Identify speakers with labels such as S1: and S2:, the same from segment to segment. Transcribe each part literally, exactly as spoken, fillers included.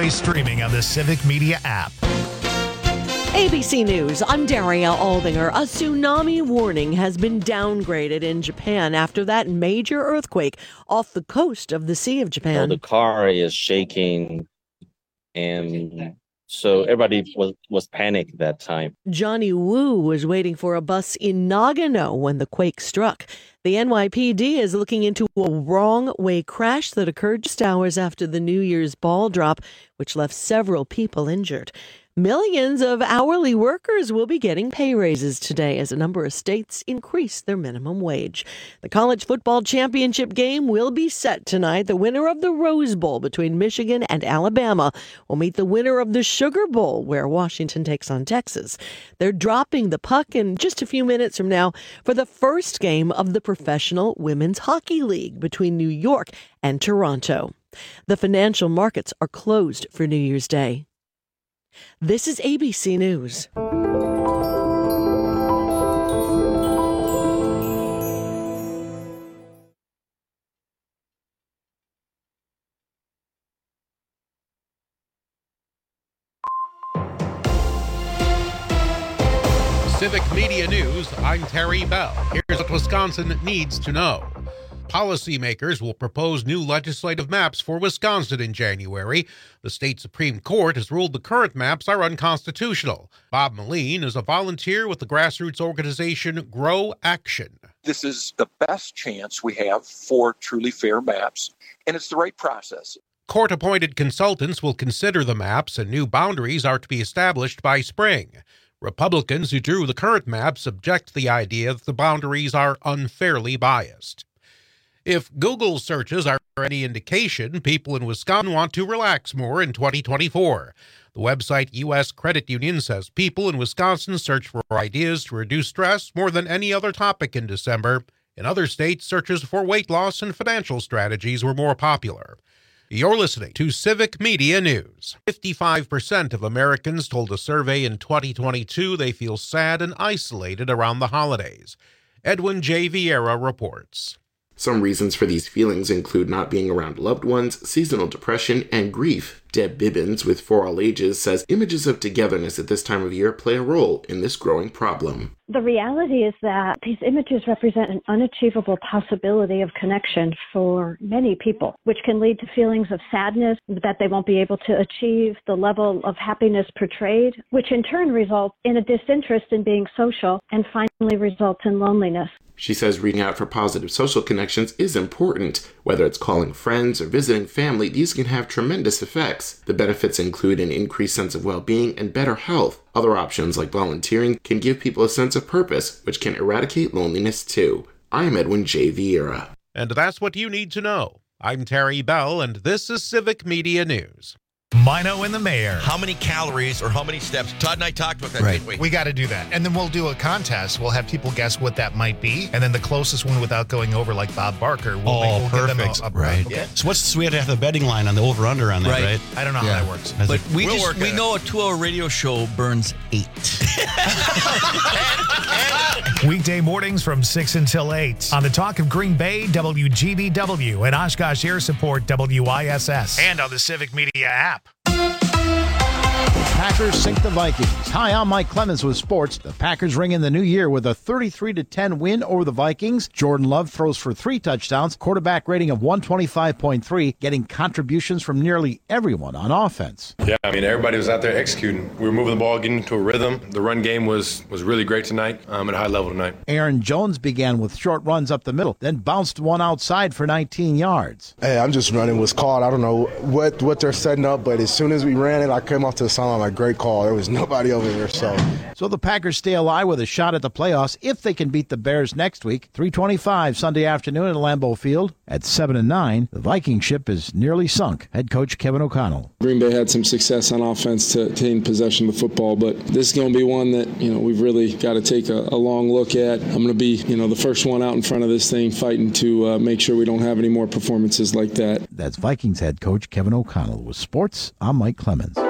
S1: always streaming on the Civic Media app.
S2: A B C News, I'm Daria Aldinger. A tsunami warning has been downgraded in Japan after that major earthquake off the coast of the Sea of Japan.
S3: So the car is shaking, and so everybody was, was panicked that time.
S2: Johnny Wu was waiting for a bus in Nagano when the quake struck. The N Y P D is looking into a wrong-way crash that occurred just hours after the New Year's ball drop, which left several people injured. Millions of hourly workers will be getting pay raises today as a number of states increase their minimum wage. The college football championship game will be set tonight. The winner of the Rose Bowl between Michigan and Alabama will meet the winner of the Sugar Bowl, where Washington takes on Texas. They're dropping the puck in just a few minutes from now for the first game of the Professional Women's Hockey League between New York and Toronto. The financial markets are closed for New Year's Day. This is A B C News.
S4: Civic Media News, I'm Terry Bell. Here's what Wisconsin needs to know. Policymakers will propose new legislative maps for Wisconsin in January. The state Supreme Court has ruled the current maps are unconstitutional. Bob Moline is a volunteer with the grassroots organization Grow Action.
S5: This is the best chance we have for truly fair maps, and it's the right process.
S4: Court-appointed consultants will consider the maps, and new boundaries are to be established by spring. Republicans who drew the current maps object to the idea that the boundaries are unfairly biased. If Google searches are any indication, people in Wisconsin want to relax more in twenty twenty-four. The website U S Credit Union says people in Wisconsin search for ideas to reduce stress more than any other topic in December. In other states, searches for weight loss and financial strategies were more popular. You're listening to Civic Media News. fifty-five percent of Americans told a survey in twenty twenty-two they feel sad and isolated around the holidays. Edwin J. Vieira reports.
S6: Some reasons for these feelings include not being around loved ones, seasonal depression, and grief. Deb Bibbins with For All Ages says images of togetherness at this time of year play a role in this growing problem.
S7: The reality is that these images represent an unachievable possibility of connection for many people, which can lead to feelings of sadness that they won't be able to achieve the level of happiness portrayed, which in turn results in a disinterest in being social and finally results in loneliness.
S6: She says reaching out for positive social connections is important. Whether it's calling friends or visiting family, these can have tremendous effects. The benefits include an increased sense of well-being and better health. Other options like volunteering can give people a sense of purpose, which can eradicate loneliness too. I'm Edwin J. Vieira.
S4: And that's what you need to know. I'm Terry Bell, and this is Civic Media News.
S1: Mino and the Mayor.
S8: How many calories or how many steps? Todd and I talked about that,
S1: Right.
S8: didn't we?
S1: We got to do that. And then we'll do a contest. We'll have people guess what that might be. And then the closest one without going over, like Bob Barker, we'll,
S9: Oh,
S1: make, we'll give them
S9: perfect.
S1: a, a
S9: Right.
S1: Okay.
S8: Yeah.
S9: So what's so we have to have the betting line on the over-under on that,
S8: Right.
S9: right?
S1: I don't know
S9: Yeah.
S1: how that works.
S9: As
S8: But
S9: a-
S8: we
S9: We'll
S8: just
S9: work
S8: we
S9: it.
S8: know a two-hour radio show burns eight.
S1: Weekday mornings from six until eight on the Talk of Green Bay, W G B W, and Oshkosh Air Support, W I S S, and on the Civic Media app.
S10: Packers sink the Vikings. Hi, I'm Mike Clemens with sports. The Packers ring in the new year with a thirty-three to ten win over the Vikings. Jordan Love throws for three touchdowns, quarterback rating of one twenty-five point three, getting contributions from nearly everyone on offense.
S11: Yeah, I mean, everybody was out there executing. We were moving the ball, getting into a rhythm. The run game was was really great tonight, um, at a high level tonight.
S10: Aaron Jones began with short runs up the middle, then bounced one outside for nineteen yards.
S12: Hey, I'm just running what's called. I don't know what, what they're setting up, but as soon as we ran it, I came off to the sideline like, great call. There was nobody over there, so.
S10: So the Packers stay alive with a shot at the playoffs if they can beat the Bears next week. three twenty-five Sunday afternoon at Lambeau Field. At seven and nine, the Viking ship is nearly sunk. Head coach Kevin O'Connell.
S13: Green Bay had some success on offense to obtain possession of the football, but this is going to be one that, you know, we've really got to take a, a long look at. I'm going to be, you know, the first one out in front of this thing fighting to uh, make sure we don't have any more performances like that.
S10: That's Vikings head coach Kevin O'Connell. With sports, I'm Mike Clemens.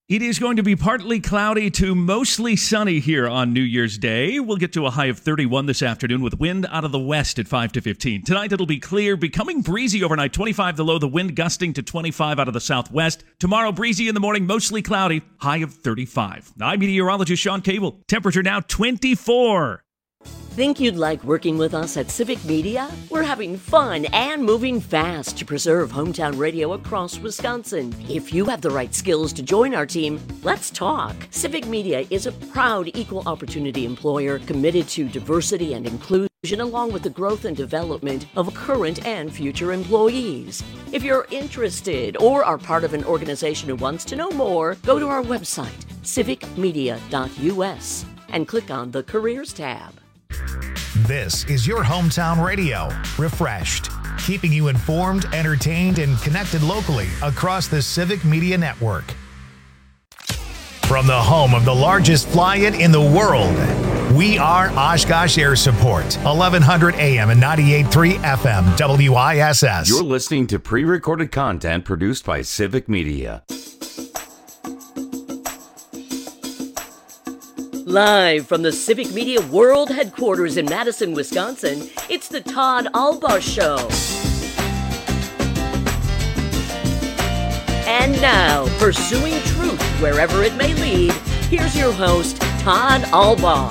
S14: It is going to be partly cloudy to mostly sunny here on New Year's Day. We'll get to a high of thirty-one this afternoon with wind out of the west at five to fifteen. Tonight it'll be clear, becoming breezy overnight, twenty-five the low, the wind gusting to twenty-five out of the southwest. Tomorrow breezy in the morning, mostly cloudy, high of thirty-five. I'm meteorologist Sean Cable. Temperature now twenty-four.
S15: Think you'd like working with us at Civic Media? We're having fun and moving fast to preserve hometown radio across Wisconsin. If you have the right skills to join our team, let's talk. Civic Media is a proud equal opportunity employer committed to diversity and inclusion, along with the growth and development of current and future employees. If you're interested or are part of an organization who wants to know more, go to our website, civic media dot u s, and click on the Careers tab.
S1: This is your hometown radio, refreshed, keeping you informed, entertained, and connected locally across the Civic Media Network. From the home of the largest fly-in in the world, we are Oshkosh Air Support, eleven hundred A M and ninety-eight point three F M, W I S S.
S16: You're listening to pre-recorded content produced by Civic Media.
S15: Live from the Civic Media World Headquarters in Madison, Wisconsin, it's the Todd Albaugh Show. And now, pursuing truth wherever it may lead, here's your host, Todd Albaugh.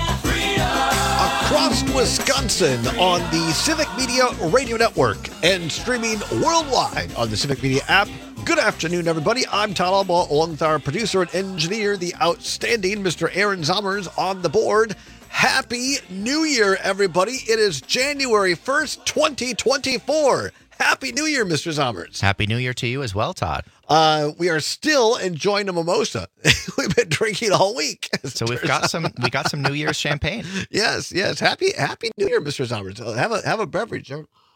S17: Across Wisconsin on the Civic Media Radio Network and streaming worldwide on the Civic Media app. Good afternoon, everybody. I'm Todd Albaugh, along with our producer and engineer, the outstanding Mister Aaron Zommers, on the board. Happy New Year, everybody. It is January first, twenty twenty-four. Happy New Year, Mister Zommers.
S18: Happy New Year to you as well, Todd.
S17: Uh, we are still enjoying a mimosa. We've been drinking all week.
S18: So we've got some we got some New Year's champagne.
S17: Yes, yes. Happy Happy New Year, Mister Zommers. Have a have a beverage.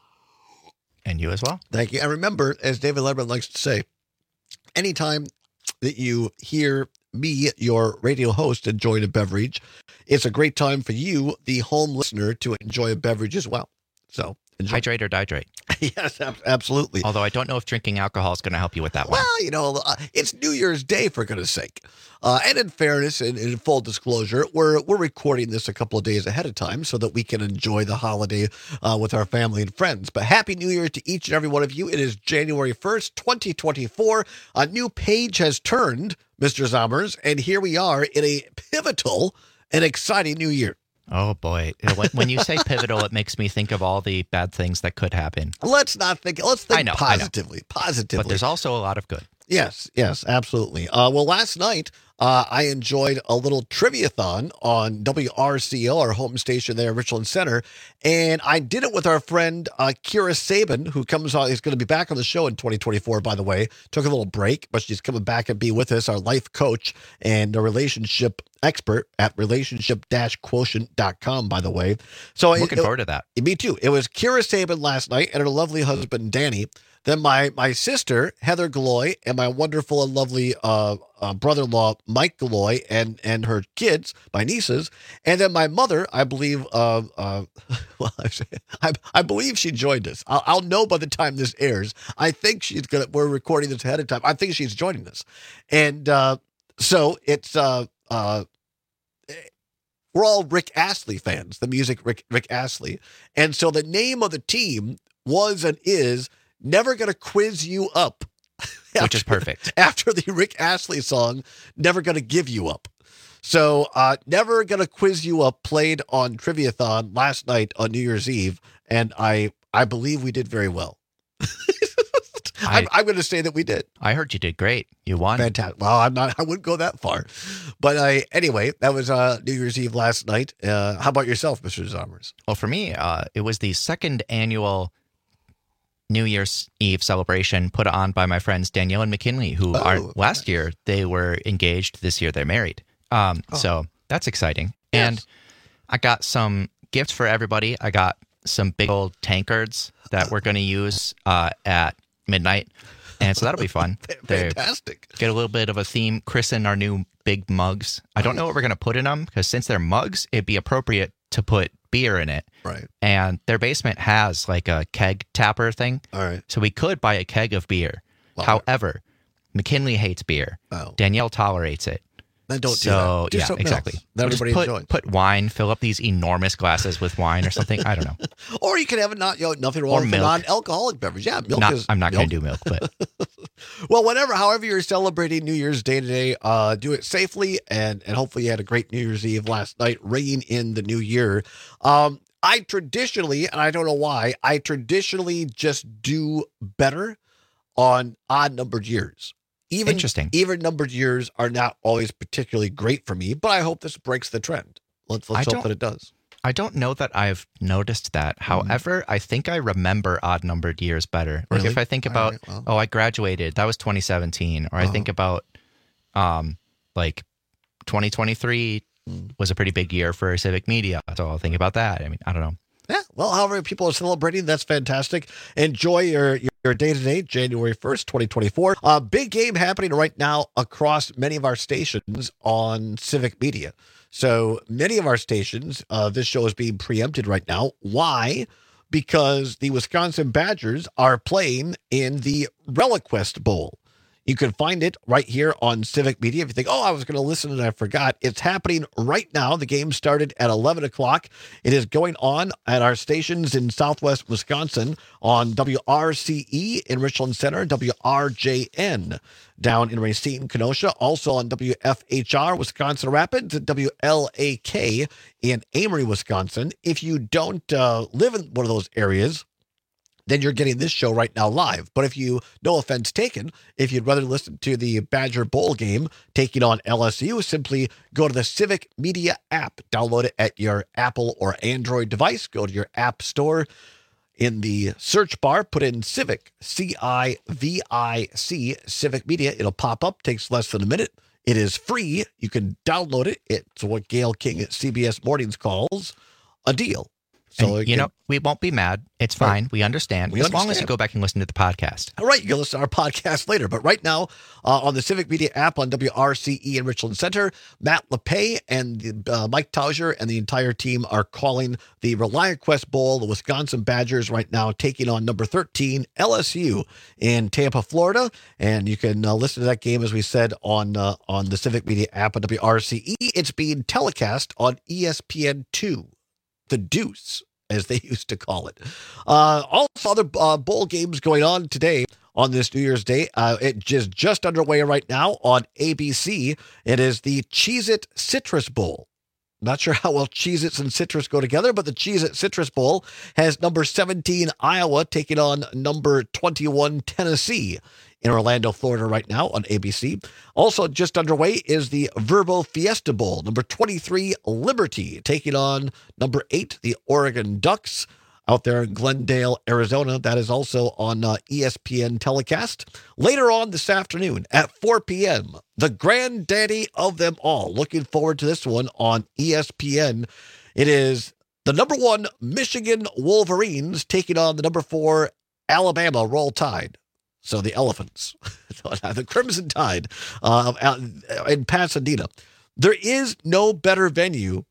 S18: And you as well.
S17: Thank you. And remember, as David Letterman likes to say, anytime that you hear me, your radio host, enjoying a beverage, it's a great time for you, the home listener, to enjoy a beverage as well. So enjoy.
S18: Hydrate or dihydrate.
S17: Yes, ab- absolutely.
S18: Although I don't know if drinking alcohol is going to help you with that one.
S17: Well, you know, uh, it's New Year's Day, for goodness sake. Uh, and in fairness and in full disclosure, we're we're recording this a couple of days ahead of time so that we can enjoy the holiday uh, with our family and friends. But Happy New Year to each and every one of you. It is January first, twenty twenty-four. A new page has turned, Mister Zommers, and here we are in a pivotal and exciting new year.
S18: Oh, boy. When you say pivotal, it makes me think of all the bad things that could happen.
S17: Let's not think. Let's think
S18: I know,
S17: positively.
S18: I know.
S17: Positively.
S18: But there's also a lot of good.
S17: Yes, yes, absolutely. Uh, well, last night, uh, I enjoyed a little trivia-thon on W R C L, our home station there, Richland Center, and I did it with our friend uh, Kira Sabin, who comes on. Is going to be back on the show in twenty twenty-four, by the way. Took a little break, but she's coming back and be with us, our life coach and a relationship expert at relationship dash quotient dot com, by the way. So
S18: looking
S17: it,
S18: forward to that.
S17: Me too. It was Kira Sabin last night and her lovely husband, Danny. Then my my sister, Heather Galloy, and my wonderful and lovely uh, uh, brother-in-law, Mike Galloy, and and her kids, my nieces. And then my mother, I believe, uh, uh, well, I, I believe she joined us. I'll, I'll know by the time this airs. I think she's going to, we're recording this ahead of time. I think she's joining us. And uh, so it's, uh, uh, we're all Rick Astley fans, the music Rick, Rick Astley. And so the name of the team was and is Never Gonna Quiz You Up.
S18: After, which is perfect.
S17: After the Rick Astley song, Never Gonna Give You Up. So, uh, Never Gonna Quiz You Up played on Triviathon last night on New Year's Eve, and I I believe we did very well. I, I'm, I'm going to say that we did.
S18: I heard you did great. You won.
S17: Fantastic. Well, I'm not. I wouldn't go that far, but I anyway. That was uh, New Year's Eve last night. Uh, how about yourself, Mister Zommers?
S18: Well, for me, uh, it was the second annual New Year's Eve celebration put on by my friends Danielle and McKinley, who oh, are last okay. year they were engaged. This year they're married. Um, oh. So that's exciting. Yes. And I got some gifts for everybody. I got some big old tankards that we're going to use uh, at midnight. And so that'll be fun.
S17: Fantastic.
S18: They're, get a little bit of a theme, christen our new big mugs. I don't know what we're going to put in them because since they're mugs, it'd be appropriate to put beer in it.
S17: Right.
S18: And their basement has like a keg tapper thing.
S17: All right.
S18: So we could buy a keg of beer. Wow. However, McKinley hates beer.
S17: Oh.
S18: Danielle tolerates it.
S17: Then don't
S18: so,
S17: do that. Do
S18: yeah,
S17: something
S18: exactly.
S17: else that
S18: Just
S17: everybody
S18: put,
S17: enjoys.
S18: Put wine, fill up these enormous glasses with wine or something. I don't know.
S17: Or you can have a not, you know, nothing wrong
S18: Or
S17: with a
S18: milk.
S17: non-alcoholic beverage. Yeah, milk
S18: Not-
S17: is.
S18: I'm not
S17: milk.
S18: going to do milk, but
S17: Well, whatever, however you're celebrating New Year's Day today, uh, do it safely, and and hopefully you had a great New Year's Eve last night, ringing in the new year. Um, I traditionally, and I don't know why, I traditionally just do better on odd numbered years. Even,
S18: Interesting.
S17: Even numbered years are not always particularly great for me, but I hope this breaks the trend. Let's let's
S18: I
S17: hope
S18: don't-
S17: that it does.
S18: I don't know that I've noticed that. However, I think I remember odd numbered years better. Like
S17: Really?
S18: if I think
S17: All
S18: about,
S17: right, well.
S18: oh, I graduated, that was twenty seventeen, or I
S17: Uh-huh.
S18: think about, um, like twenty twenty-three was a pretty big year for civic media, so I'll think about that. I mean, I don't know.
S17: Yeah, well, however people are celebrating, that's fantastic. Enjoy your your, your day today, January first, twenty twenty-four. A uh, big game happening right now across many of our stations on Civic Media. So many of our stations, uh, this show is being preempted right now. Why? Because the Wisconsin Badgers are playing in the ReliQuest Bowl. You can find it right here on Civic Media. If you think, oh, I was going to listen and I forgot, it's happening right now. The game started at eleven o'clock. It is going on at our stations in Southwest Wisconsin on W R C E in Richland Center, W R J N down in Racine, Kenosha, also on W F H R, Wisconsin Rapids, and W L A K in Amory, Wisconsin. If you don't uh, live in one of those areas, then you're getting this show right now live. But if you, no offense taken, if you'd rather listen to the Badger Bowl game taking on L S U, simply go to the Civic Media app. Download it at your Apple or Android device. Go to your app store. In the search bar, put in Civic, C I V I C, Civic Media. It'll pop up. Takes less than a minute. It is free. You can download it. It's what Gail King at C B S Mornings calls a deal. So
S18: And, you know, we won't be mad. It's fine. We understand.
S17: We
S18: as long as
S17: understand.
S18: you go back and listen to the podcast.
S17: All right, you can listen to our podcast later. But right now, uh, on the Civic Media app on W R C E in Richland Center, Matt LePay and uh, Mike Tauger and the entire team are calling the ReliaQuest Bowl. The Wisconsin Badgers right now taking on number thirteen, L S U in Tampa, Florida. And you can uh, listen to that game, as we said, on uh, on the Civic Media app on W R C E. It's being telecast on E S P N two. The Deuce, as they used to call it. Uh, also, other uh, bowl games going on today on this New Year's Day. Uh, it is just underway right now on A B C. It is the Cheez-It Citrus Bowl. Not sure how well Cheez-Its and citrus go together, but the Cheez-It Citrus Bowl has number seventeen Iowa taking on number twenty-one Tennessee in Orlando, Florida right now on A B C. Also just underway is the Verbo Fiesta Bowl. Number twenty-three Liberty taking on number eight, the Oregon Ducks out there in Glendale, Arizona. That is also on uh, E S P N telecast. Later on this afternoon at four p.m., the granddaddy of them all. Looking forward to this one on E S P N. It is the number one Michigan Wolverines taking on the number four Alabama Roll Tide. So the Elephants, the Crimson Tide uh, in Pasadena. There is no better venue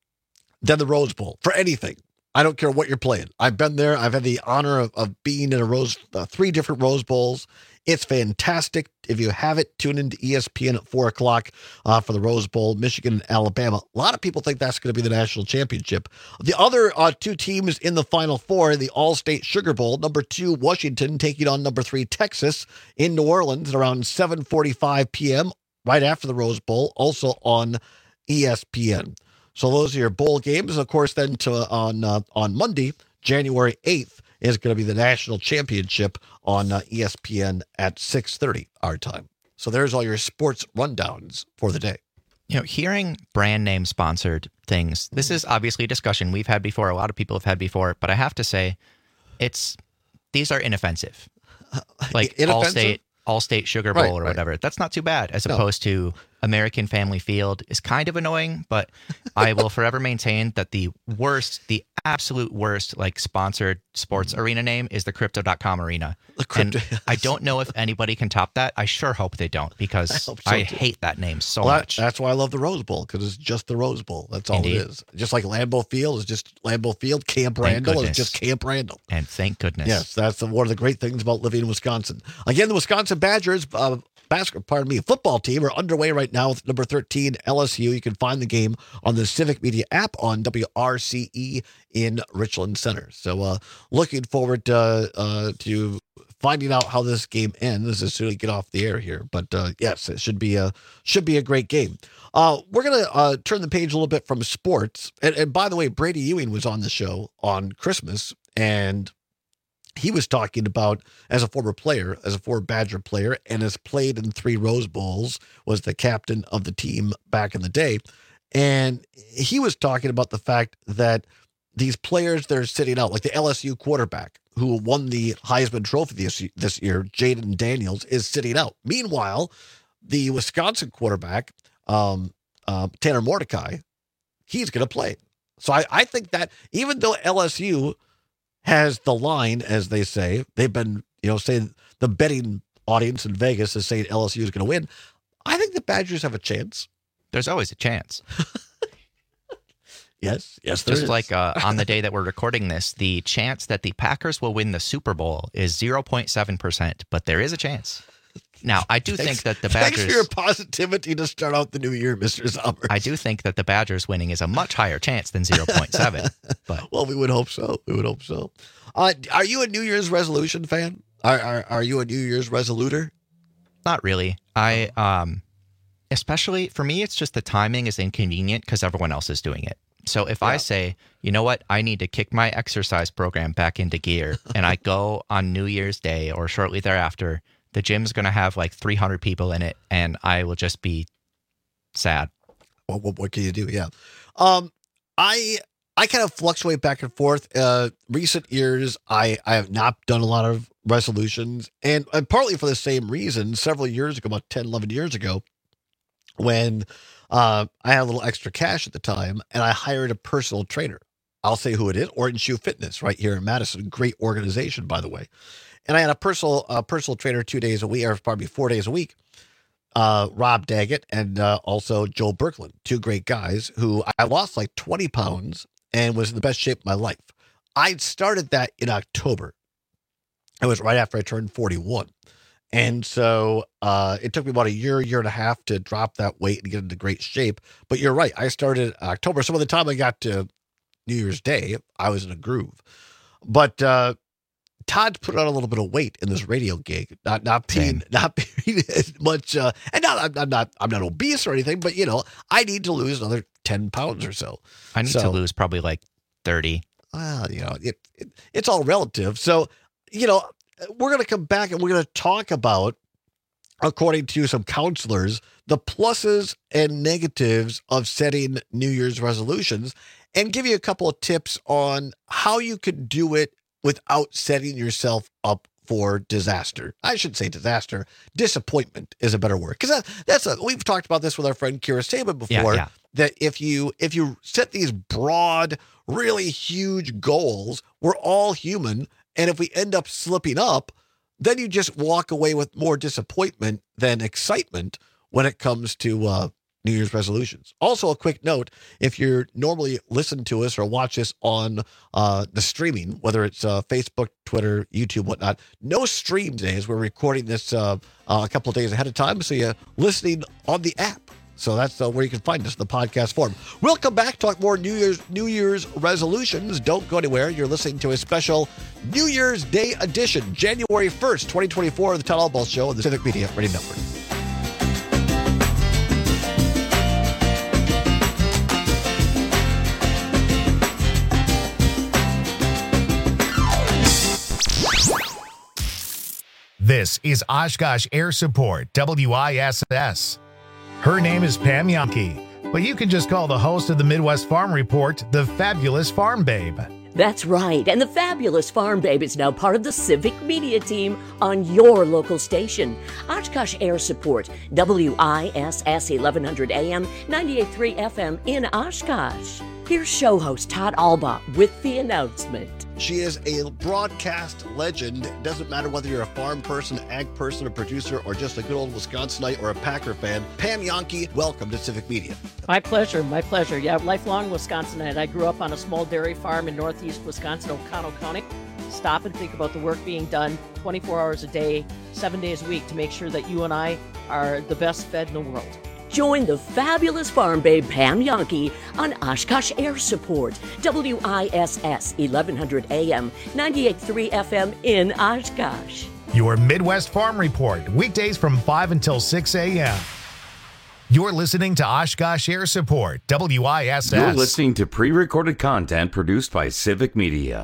S17: than the Rose Bowl for anything. I don't care what you're playing. I've been there. I've had the honor of, of being in a Rose, uh, three different Rose Bowls. It's fantastic. If you have it, tune into E S P N at four o'clock uh, for the Rose Bowl, Michigan and Alabama. A lot of people think that's going to be the national championship. The other uh, two teams in the Final Four, the All-State Sugar Bowl, number two, Washington, taking on number three, Texas, in New Orleans at around seven forty-five p.m., right after the Rose Bowl, also on E S P N. So those are your bowl games. Of course, then to, on uh, on Monday, January eighth, is going to be the national championship on uh, E S P N at six thirty our time. So there's all your sports rundowns for the day.
S18: You know, hearing brand name sponsored things, this is obviously a discussion we've had before. A lot of people have had before, but I have to say, it's these are inoffensive. Like
S17: Inoffensive?
S18: Allstate, Allstate Sugar Bowl
S17: Right,
S18: or
S17: right.
S18: whatever. That's not too bad, as
S17: No.
S18: opposed to American Family Field is kind of annoying, but I will forever maintain that the worst, the absolute worst, like sponsored sports arena name is the Crypto dot com arena.
S17: The Crypto-
S18: and I don't know if anybody can top that. I sure hope they don't, because
S17: I hope so,
S18: I
S17: too.
S18: hate that name so
S17: Well, that-
S18: much.
S17: that's why I love the Rose Bowl, because it's just the Rose Bowl. That's all
S18: Indeed.
S17: it is. Just like Lambeau Field is just Lambeau Field. Camp
S18: Thank
S17: Randall is
S18: goodness.
S17: just Camp Randall.
S18: And thank goodness.
S17: Yes, that's the, one of the great things about living in Wisconsin. Again, the Wisconsin Badgers uh, basketball, pardon me, football team are underway right now with number thirteen L S U. You can find the game on the Civic Media app on W R C E in Richland Center. So uh, looking forward to, uh, to finding out how this game ends as soon as we get off the air here. But uh, yes, it should be a should be a great game. Uh, we're going to uh, turn the page a little bit from sports. And, and by the way, Brady Ewing was on the show on Christmas, and he was talking about, as a former player, as a former Badger player, and has played in three Rose Bowls, was the captain of the team back in the day. And he was talking about the fact that these players that are sitting out, like the L S U quarterback who won the Heisman Trophy this, this year, Jaden Daniels, is sitting out. Meanwhile, the Wisconsin quarterback, um, uh, Tanner Mordecai, he's going to play. So I, I think that even though L S U has the line, as they say, they've been, you know, saying the betting audience in Vegas is saying L S U is going to win. I think the Badgers have a chance.
S18: There's always a chance.
S17: Yes, yes, there
S18: Just
S17: is.
S18: like uh, on the day that we're recording this, the chance that the Packers will win the Super Bowl is zero point seven percent, but there is a chance. Now, I do
S17: thanks,
S18: think that the Badgers...
S17: Thanks for your positivity to start out the new year, Mister Somers.
S18: I do think that the Badgers winning is a much higher chance than zero point seven. But
S17: well, we would hope so. We would hope so. Uh, are you a New Year's resolution fan? Are, are are you a New Year's resoluter?
S18: Not really. I, um, especially for me, it's just the timing is inconvenient because everyone else is doing it. So if yeah. I say, you know what, I need to kick my exercise program back into gear, and I go on New Year's Day or shortly thereafter, the gym's going to have like three hundred people in it, and I will just be sad.
S17: Well, what, what can you do? Yeah. Um, I I kind of fluctuate back and forth. Uh, recent years, I, I have not done a lot of resolutions, and, and partly for the same reason. Several years ago, about ten, eleven years ago, when uh, I had a little extra cash at the time, and I hired a personal trainer. I'll say who it is, Orton Shoe Fitness, right here in Madison. Great organization, by the way. And I had a personal uh, personal trainer two days a week, or probably four days a week, uh, Rob Daggett and uh, also Joe Birkland, two great guys who I lost like twenty pounds and was in the best shape of my life. I started that in October. It was right after I turned forty-one. And so uh, it took me about a year, year and a half to drop that weight and get into great shape. But you're right. I started October. So by the time I got to New Year's Day, I was in a groove. But uh, Todd put on a little bit of weight in this radio gig, not not being not being as much, uh, and not I'm, I'm not I'm not obese or anything, but you know I need to lose another ten pounds or so.
S18: I need
S17: so,
S18: to lose probably like thirty.
S17: Well, you know it, it it's all relative. So you know we're going to come back and we're going to talk about, according to some counselors, the pluses and negatives of setting New Year's resolutions, and give you a couple of tips on how you could do it without setting yourself up for disaster. I should say disaster. Disappointment is a better word. Because that, that's a, we've talked about this with our friend Kira Saban before,
S18: yeah, yeah.
S17: that if you if you set these broad, really huge goals, we're all human, and if we end up slipping up, then you just walk away with more disappointment than excitement when it comes to uh, New Year's resolutions. Also, a quick note, if you're normally listen to us or watch us on uh, the streaming, whether it's uh, Facebook, Twitter, YouTube, whatnot, no stream days. We're recording this uh, uh, a couple of days ahead of time, so you're listening on the app. So that's uh, where you can find us in the podcast form. We'll come back, talk more New Year's New Year's resolutions. Don't go anywhere. You're listening to a special New Year's Day edition, January first, twenty twenty-four, of the Todd Albaugh Show on the Civic Media Radio Network.
S1: This is Oshkosh Air Support, W I S S. Her name is Pam Yankee, but you can just call the host of the Midwest Farm Report the Fabulous Farm Babe.
S15: That's right, and the Fabulous Farm Babe is now part of the Civic Media team on your local station. Oshkosh Air Support, W I S S eleven hundred A M, ninety-eight point three F M in Oshkosh. Here's show host Todd Albaugh with the announcement.
S17: She is a broadcast legend. It doesn't matter whether you're a farm person, ag person, a producer, or just a good old Wisconsinite or a Packer fan. Pam Yankee, welcome to Civic Media.
S19: My pleasure, my pleasure. Yeah, lifelong Wisconsinite. I grew up on a small dairy farm in northeast Wisconsin, Oconto County.
S2: to stop and think about the work being done twenty-four hours a day, seven days a week to make sure that you and I are the best fed in the world.
S15: Join the fabulous farm babe Pam Yankee on Oshkosh Air Support, W I S S eleven hundred A M, ninety-eight point three F M in Oshkosh.
S1: Your Midwest Farm Report, weekdays from five until six a.m. You're listening to Oshkosh Air Support, W I S S.
S16: You're listening to pre-recorded content produced by Civic Media.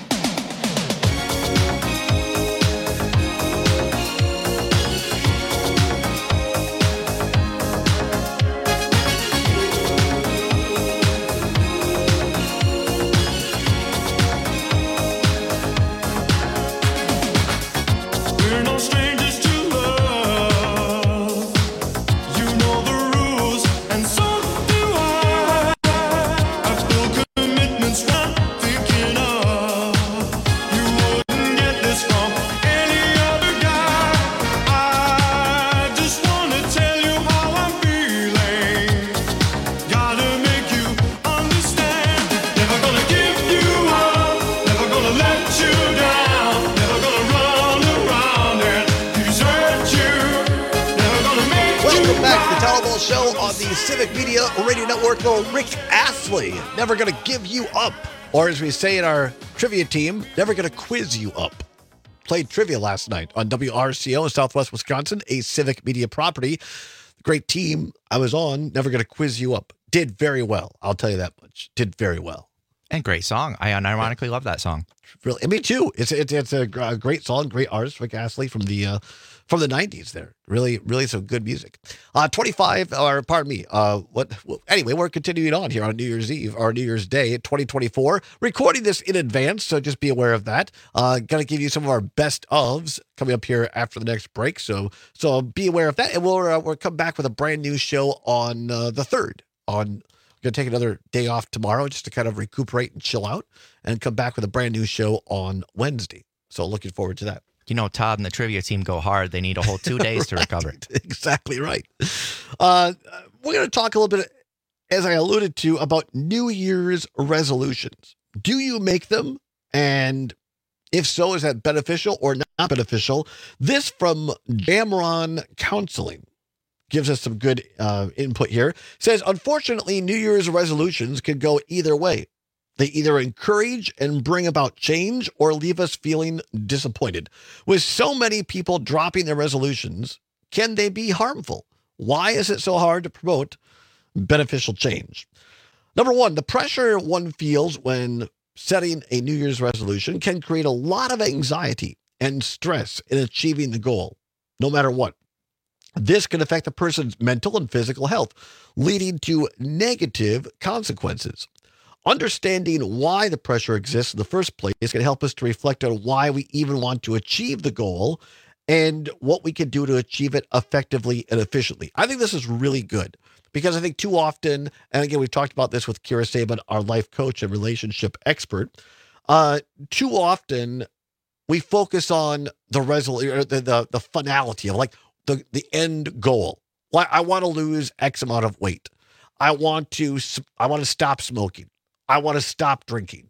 S17: Civic Media Radio Network, little Rick Astley, Never Gonna Give You Up. Or as we say in our trivia team, Never Gonna Quiz You Up. Played trivia last night on W R C O in Southwest Wisconsin, a Civic Media property. Great team I was on, Never Gonna Quiz You Up. Did very well, I'll tell you that much. Did very well.
S18: And great song. I unironically yeah. love that song.
S17: Really, me too. It's it's, it's a, a great song, great artist, Rick Astley from the uh, from the nineties. There, really, really some good music. Uh, twenty-five, or pardon me. Uh, what? Well, anyway, we're continuing on here on New Year's Eve or New Year's Day, twenty twenty-four. Recording this in advance, so just be aware of that. Uh, gonna give you some of our best ofs coming up here after the next break. So so be aware of that, and we'll uh, we'll come back with a brand new show on uh, the third on. Going to take another day off tomorrow just to kind of recuperate and chill out and come back with a brand new show on Wednesday. So looking forward to that.
S18: You know, Todd and the trivia team go hard. They need a whole two days to
S17: right.
S18: recover.
S17: Exactly right. Uh, we're going to talk a little bit, as I alluded to, about New Year's resolutions. Do you make them? And if so, is that beneficial or not beneficial? This from Jamron Counseling. Gives us some good uh, input here. Says, unfortunately, New Year's resolutions can go either way. They either encourage and bring about change or leave us feeling disappointed. With so many people dropping their resolutions, can they be harmful? Why is it so hard to promote beneficial change? Number one, the pressure one feels when setting a New Year's resolution can create a lot of anxiety and stress in achieving the goal, no matter what. This can affect a person's mental and physical health, leading to negative consequences. Understanding why the pressure exists in the first place can help us to reflect on why we even want to achieve the goal and what we can do to achieve it effectively and efficiently. I think this is really good because I think too often, and again, we've talked about this with Kira Saban, our life coach and relationship expert, uh, too often we focus on the resolution, the, the, the finality of like, The, the end goal. Well, I want to lose X amount of weight. I want to, I want to stop smoking. I want to stop drinking.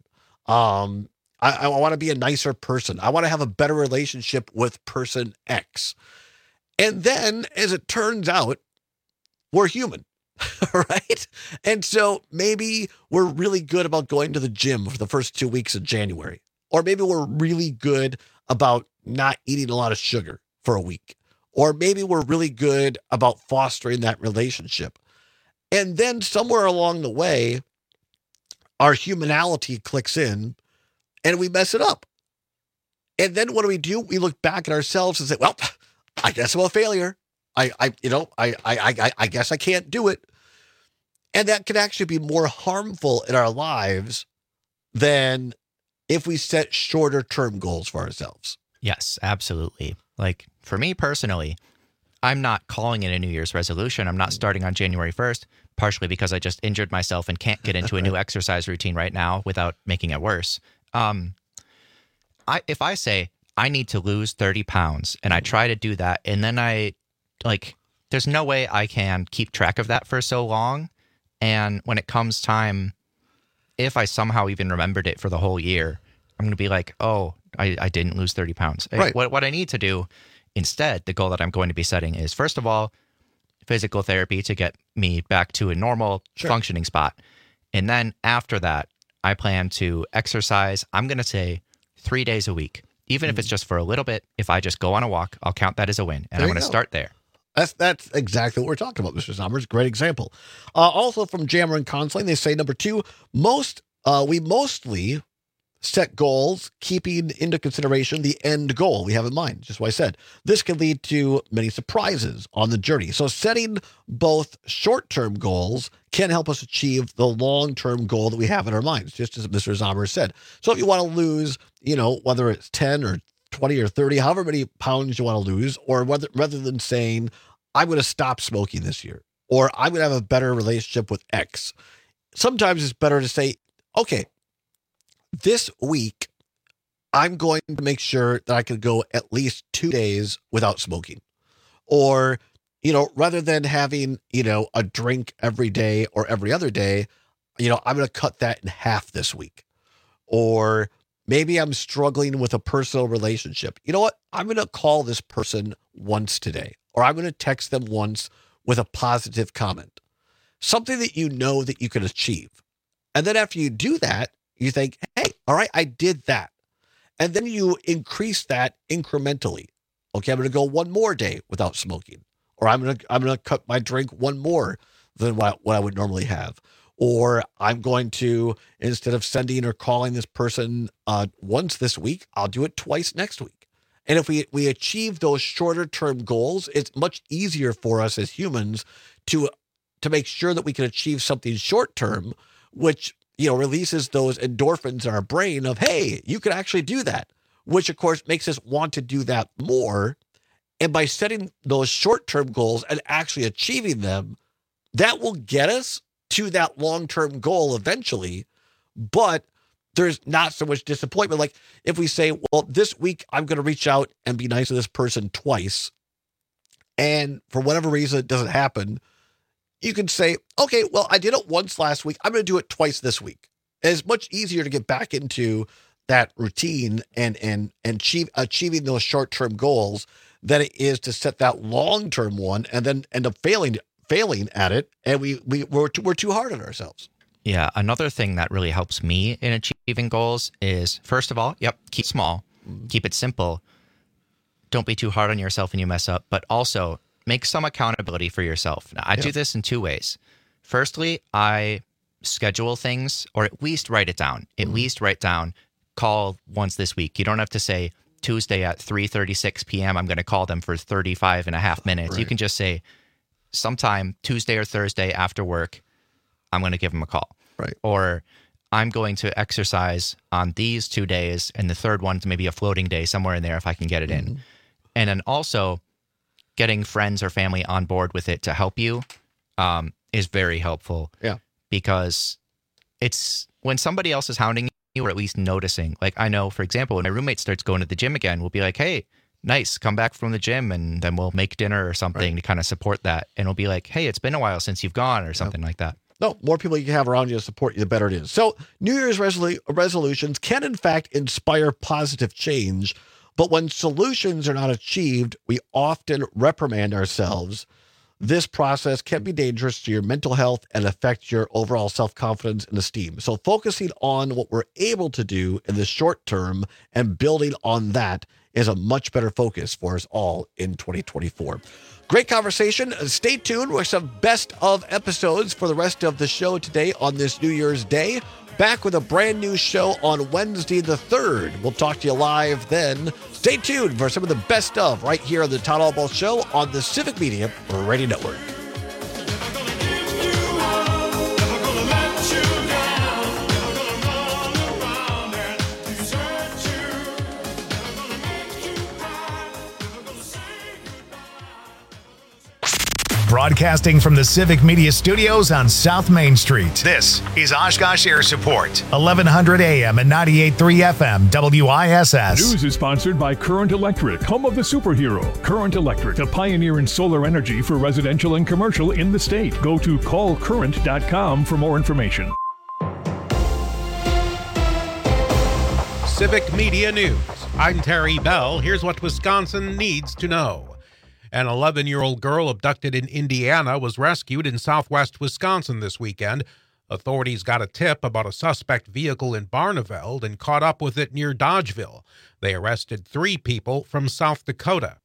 S17: Um, I, I want to be a nicer person. I want to have a better relationship with person X. And then, as it turns out, we're human, right? And so maybe we're really good about going to the gym for the first two weeks of January. Or maybe we're really good about not eating a lot of sugar for a week. Or maybe we're really good about fostering that relationship. And then somewhere along the way, our humanality clicks in and we mess it up. And then what do we do? We look back at ourselves and say, well, I guess I'm a failure. I, I you know, I, I, I, I guess I can't do it. And that can actually be more harmful in our lives than if we set shorter term goals for ourselves.
S18: Yes, absolutely. Like for me personally, I'm not calling it a New Year's resolution. I'm not starting on January first, partially because I just injured myself and can't get into a new exercise routine right now without making it worse. Um, I if I say I need to lose thirty pounds and I try to do that, and then I like, there's no way I can keep track of that for so long. And when it comes time, if I somehow even remembered it for the whole year, I'm going to be like, oh, I, I didn't lose thirty pounds.
S17: Right.
S18: What, what I need to do instead, the goal that I'm going to be setting is, first of all, physical therapy to get me back to a normal
S17: Sure.
S18: functioning spot. And then after that, I plan to exercise, I'm going to say three days a week. Even if it's just for a little bit, if I just go on a walk, I'll count that as a win. And
S17: There
S18: I'm
S17: you
S18: going to
S17: go.
S18: start there.
S17: That's that's exactly what we're talking about, Mister Sommers. Great example. Uh, also from Jammer and Counseling, they say number two, most uh, we mostly set goals, keeping into consideration the end goal we have in mind. Just what I said. This can lead to many surprises on the journey. So setting both short-term goals can help us achieve the long-term goal that we have in our minds, just as Mister Sommer said. So if you want to lose, you know, whether it's ten or twenty or thirty, however many pounds you want to lose, or whether rather than saying, I'm going to stop smoking this year, or I'm going to have a better relationship with X, sometimes it's better to say, okay, this week, I'm going to make sure that I can go at least two days without smoking. Or, you know, rather than having, you know, a drink every day or every other day, you know, I'm going to cut that in half this week. Or maybe I'm struggling with a personal relationship. You know what? I'm going to call this person once today, or I'm going to text them once with a positive comment. Something that you know that you can achieve. And then after you do that, you think, hey, all right, I did that. And then you increase that incrementally. Okay, I'm going to go one more day without smoking. Or I'm going to I'm going to cut my drink one more than what, what I would normally have. Or I'm going to, instead of sending or calling this person uh, once this week, I'll do it twice next week. And if we, we achieve those shorter term goals, it's much easier for us as humans to, to make sure that we can achieve something short term, which, you know, releases those endorphins in our brain of, hey, you can actually do that, which of course makes us want to do that more. And by setting those short-term goals and actually achieving them, that will get us to that long-term goal eventually. But there's not so much disappointment. Like if we say, well, this week I'm going to reach out and be nice to this person twice, and for whatever reason it doesn't happen, you can say, okay, well, I did it once last week. I'm going to do it twice this week. And it's much easier to get back into that routine and and and achieve, achieving those short-term goals than it is to set that long-term one and then end up failing failing at it. And we, we, we're, too, we're too hard on ourselves.
S18: Yeah, another thing that really helps me in achieving goals is, first of all, yep, keep small, mm-hmm. keep it simple. Don't be too hard on yourself when you mess up, but also make some accountability for yourself. Now, I yeah. do this in two ways. Firstly, I schedule things, or at least write it down. At mm-hmm. least write down, call once this week. You don't have to say Tuesday at three thirty-six p.m. I'm going to call them for thirty-five and a half minutes. Right. You can just say sometime Tuesday or Thursday after work, I'm going to give them a call.
S17: Right.
S18: Or I'm going to exercise on these two days, and the third one's maybe a floating day somewhere in there if I can get it mm-hmm. in. And then also getting friends or family on board with it to help you um, is very helpful.
S17: Yeah.
S18: Because it's when somebody else is hounding you, or at least noticing. Like I know, for example, when my roommate starts going to the gym again, we'll be like, hey, nice, come back from the gym, and then we'll make dinner or something right. to kind of support that. And we'll be like, hey, it's been a while since you've gone, or something yeah. like that.
S17: No, more people you can have around you to support you, the better it is. So New Year's resolu- resolutions can, in fact, inspire positive change. But when solutions are not achieved, we often reprimand ourselves. This process can be dangerous to your mental health and affect your overall self-confidence and esteem. So focusing on what we're able to do in the short term and building on that is a much better focus for us all in twenty twenty-four. Great conversation. Stay tuned with some best of episodes for the rest of the show today on this New Year's Day. Back with a brand new show on Wednesday the third. We'll talk to you live then. Stay tuned for some of the best of right here on the Todd Albaugh Show on the Civic Media Radio Network.
S1: Broadcasting from the Civic Media Studios on South Main Street. This is Oshkosh Air Support, eleven hundred A M and ninety-eight point three F M, W I S S.
S19: News is sponsored by Current Electric, home of the superhero. Current Electric, a pioneer in solar energy for residential and commercial in the state. Go to call current dot com for more information.
S4: Civic Media News. I'm Terry Bell. Here's what Wisconsin needs to know. An eleven-year-old girl abducted in Indiana was rescued in southwest Wisconsin this weekend. Authorities got a tip about a suspect vehicle in Barneveld and caught up with it near Dodgeville. They arrested three people from South Dakota.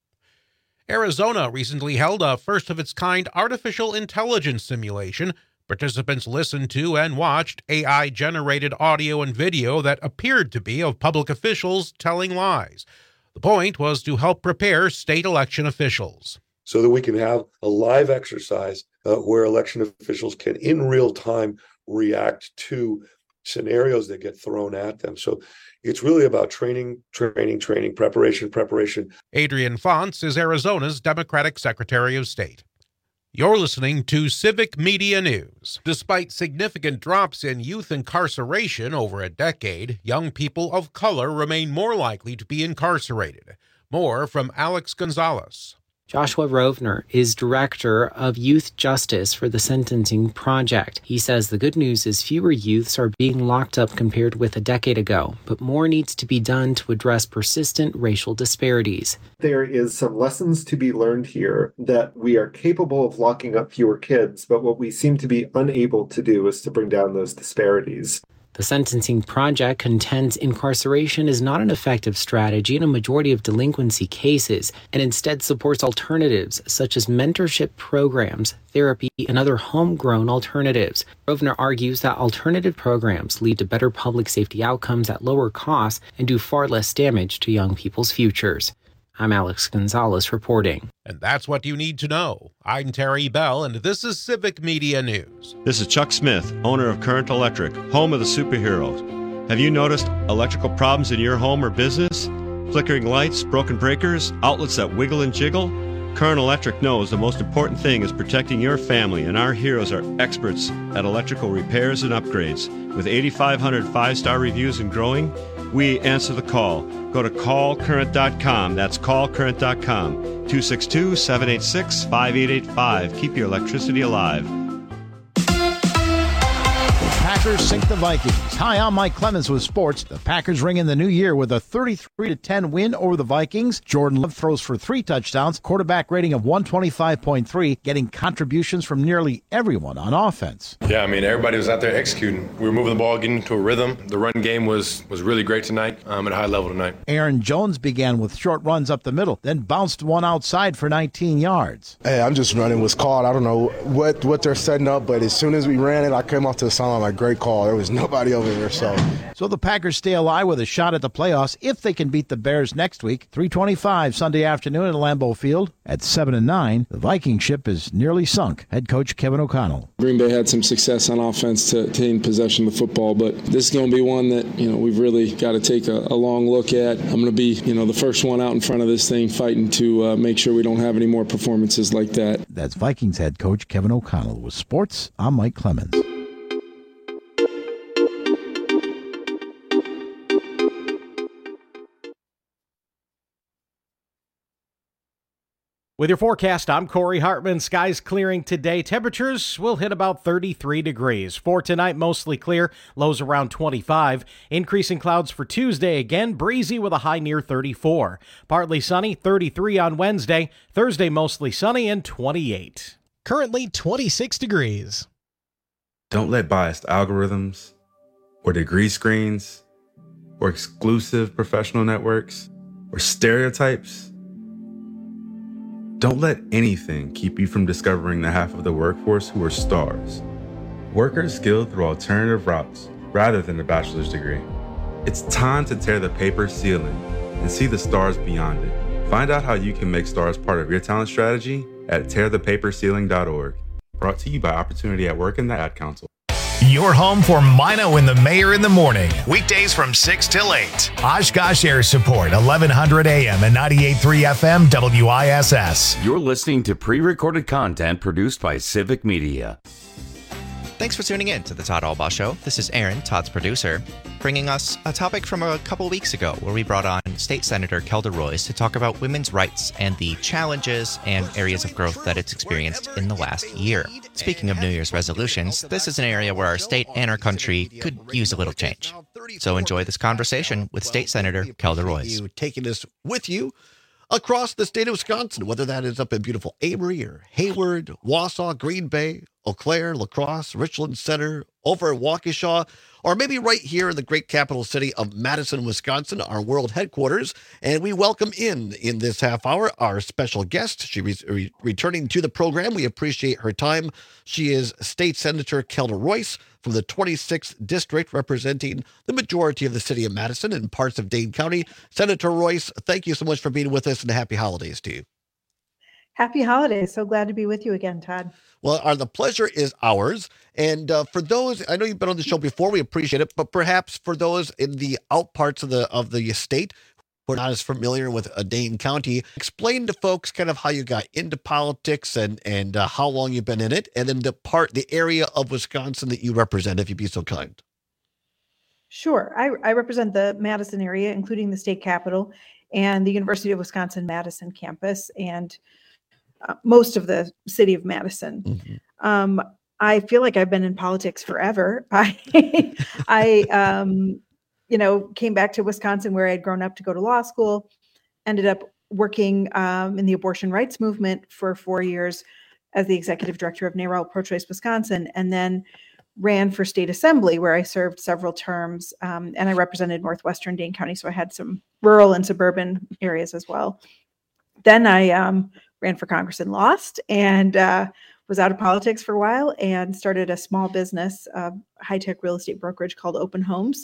S4: Arizona recently held a first-of-its-kind artificial intelligence simulation. Participants listened to and watched A I-generated audio and video that appeared to be of public officials telling lies. The point was to help prepare state election officials.
S20: So that we can have a live exercise uh, where election officials can, in real time, react to scenarios that get thrown at them. So it's really about training, training, training, preparation, preparation.
S4: Adrian Fonts is Arizona's Democratic Secretary of State. You're listening to Civic Media News. Despite significant drops in youth incarceration over a decade, young people of color remain more likely to be incarcerated. More from Alex Gonzalez.
S21: Joshua Rovner is director of youth justice for the Sentencing Project. He says the good news is fewer youths are being locked up compared with a decade ago, but more needs to be done to address persistent racial disparities.
S22: There is some lessons to be learned here that we are capable of locking up fewer kids, but what we seem to be unable to do is to bring down those disparities.
S21: The Sentencing Project contends incarceration is not an effective strategy in a majority of delinquency cases and instead supports alternatives such as mentorship programs, therapy, and other homegrown alternatives. Rovner argues that alternative programs lead to better public safety outcomes at lower costs and do far less damage to young people's futures. I'm Alex Gonzalez reporting.
S4: And that's what you need to know. I'm Terry Bell, and this is Civic Media News.
S23: This is Chuck Smith, owner of Current Electric, home of the superheroes. Have you noticed electrical problems in your home or business? Flickering lights, broken breakers, outlets that wiggle and jiggle? Current Electric knows the most important thing is protecting your family, and our heroes are experts at electrical repairs and upgrades. With eighty-five hundred five-star reviews and growing, we answer the call. Go to call current dot com. That's call current dot com. two six two, seven eight six, five eight eight five. Keep your electricity alive.
S10: Packers sink the Vikings. Hi, I'm Mike Clemens with sports. The Packers ring in the new year with a thirty-three to ten win over the Vikings. Jordan Love throws for three touchdowns, quarterback rating of one twenty-five point three, getting contributions from nearly everyone on offense.
S11: Yeah, I mean, everybody was out there executing. We were moving the ball, getting into a rhythm. The run game was was really great tonight, um, at a high level tonight.
S10: Aaron Jones began with short runs up the middle, then bounced one outside for nineteen yards.
S12: Hey, I'm just running. Was called. I don't know what, what they're setting up, but as soon as we ran it, I came off to the sideline like, great call. There was nobody over there, so.
S10: So the Packers stay alive with a shot at the playoffs if they can beat the Bears next week. three twenty-five Sunday afternoon at Lambeau Field. At seven and nine, the Viking ship is nearly sunk. Head coach Kevin O'Connell.
S13: Green Bay had some success on offense to obtain possession of the football, but this is going to be one that, you know, we've really got to take a, a long look at. I'm going to be, you know, the first one out in front of this thing fighting to uh, make sure we don't have any more performances like that.
S10: That's Vikings head coach Kevin O'Connell. With sports, I'm Mike Clemens.
S24: With your forecast, I'm Corey Hartman. Skies clearing today. Temperatures will hit about thirty-three degrees. For tonight, mostly clear, lows around twenty-five. Increasing clouds for Tuesday, again breezy with a high near thirty-four. Partly sunny, thirty-three on Wednesday. Thursday, mostly sunny and twenty-eight.
S25: Currently twenty-six degrees.
S26: Don't let biased algorithms or degree screens or exclusive professional networks or stereotypes. Don't let anything keep you from discovering the half of the workforce who are stars. Workers skilled through alternative routes rather than a bachelor's degree. It's time to tear the paper ceiling and see the stars beyond it. Find out how you can make stars part of your talent strategy at tear the paper ceiling dot org. Brought to you by Opportunity at Work and the Ad Council.
S1: Your home for Mino and the Mayor in the morning. Weekdays from six till eight. Oshkosh Air Support, eleven hundred A M and ninety-eight point three F M W I S S.
S16: You're listening to pre-recorded content produced by Civic Media.
S18: Thanks for tuning in to the Todd Albaugh Show. This is Aaron, Todd's producer, bringing us a topic from a couple weeks ago where we brought on State Senator Kelda Roys to talk about women's rights and the challenges and areas of growth that it's experienced in the last year. Speaking of New Year's resolutions, this is an area where our state and our country could use a little change. So enjoy this conversation with State Senator Kelda Roys.
S17: You taking us with you across the state of Wisconsin, whether that is up in beautiful Amory or Hayward, Wausau, Green Bay, Eau Claire, La Crosse, Richland Center, over at Waukesha, or maybe right here in the great capital city of Madison, Wisconsin, our world headquarters. And we welcome in, in this half hour, our special guest. She is re- returning to the program. We appreciate her time. She is State Senator Kelda Roys from the twenty-sixth District, representing the majority of the city of Madison and parts of Dane County. Senator Roys, thank you so much for being with us, and happy holidays to you.
S3: Happy holidays. So glad to be with you again, Todd.
S17: Well, our, the pleasure is ours. And uh, for those, I know you've been on the show before, we appreciate it, but perhaps for those in the out parts of the of the state who are not as familiar with uh, Dane County, explain to folks kind of how you got into politics and and uh, how long you've been in it, and then the part, the area of Wisconsin that you represent, if you'd be so kind.
S3: Sure. I, I represent the Madison area, including the state capitol and the University of Wisconsin-Madison campus, and uh, most of the city of Madison. Mm-hmm. Um, I feel like I've been in politics forever. I, I, um, you know, came back to Wisconsin where I had grown up to go to law school, ended up working um, in the abortion rights movement for four years as the executive director of NARAL Pro-Choice Wisconsin, and then ran for state assembly where I served several terms, um, and I represented Northwestern Dane County, so I had some rural and suburban areas as well. Then I um, ran for Congress and lost, and uh, was out of politics for a while and started a small business, uh, high-tech real estate brokerage called Open Homes.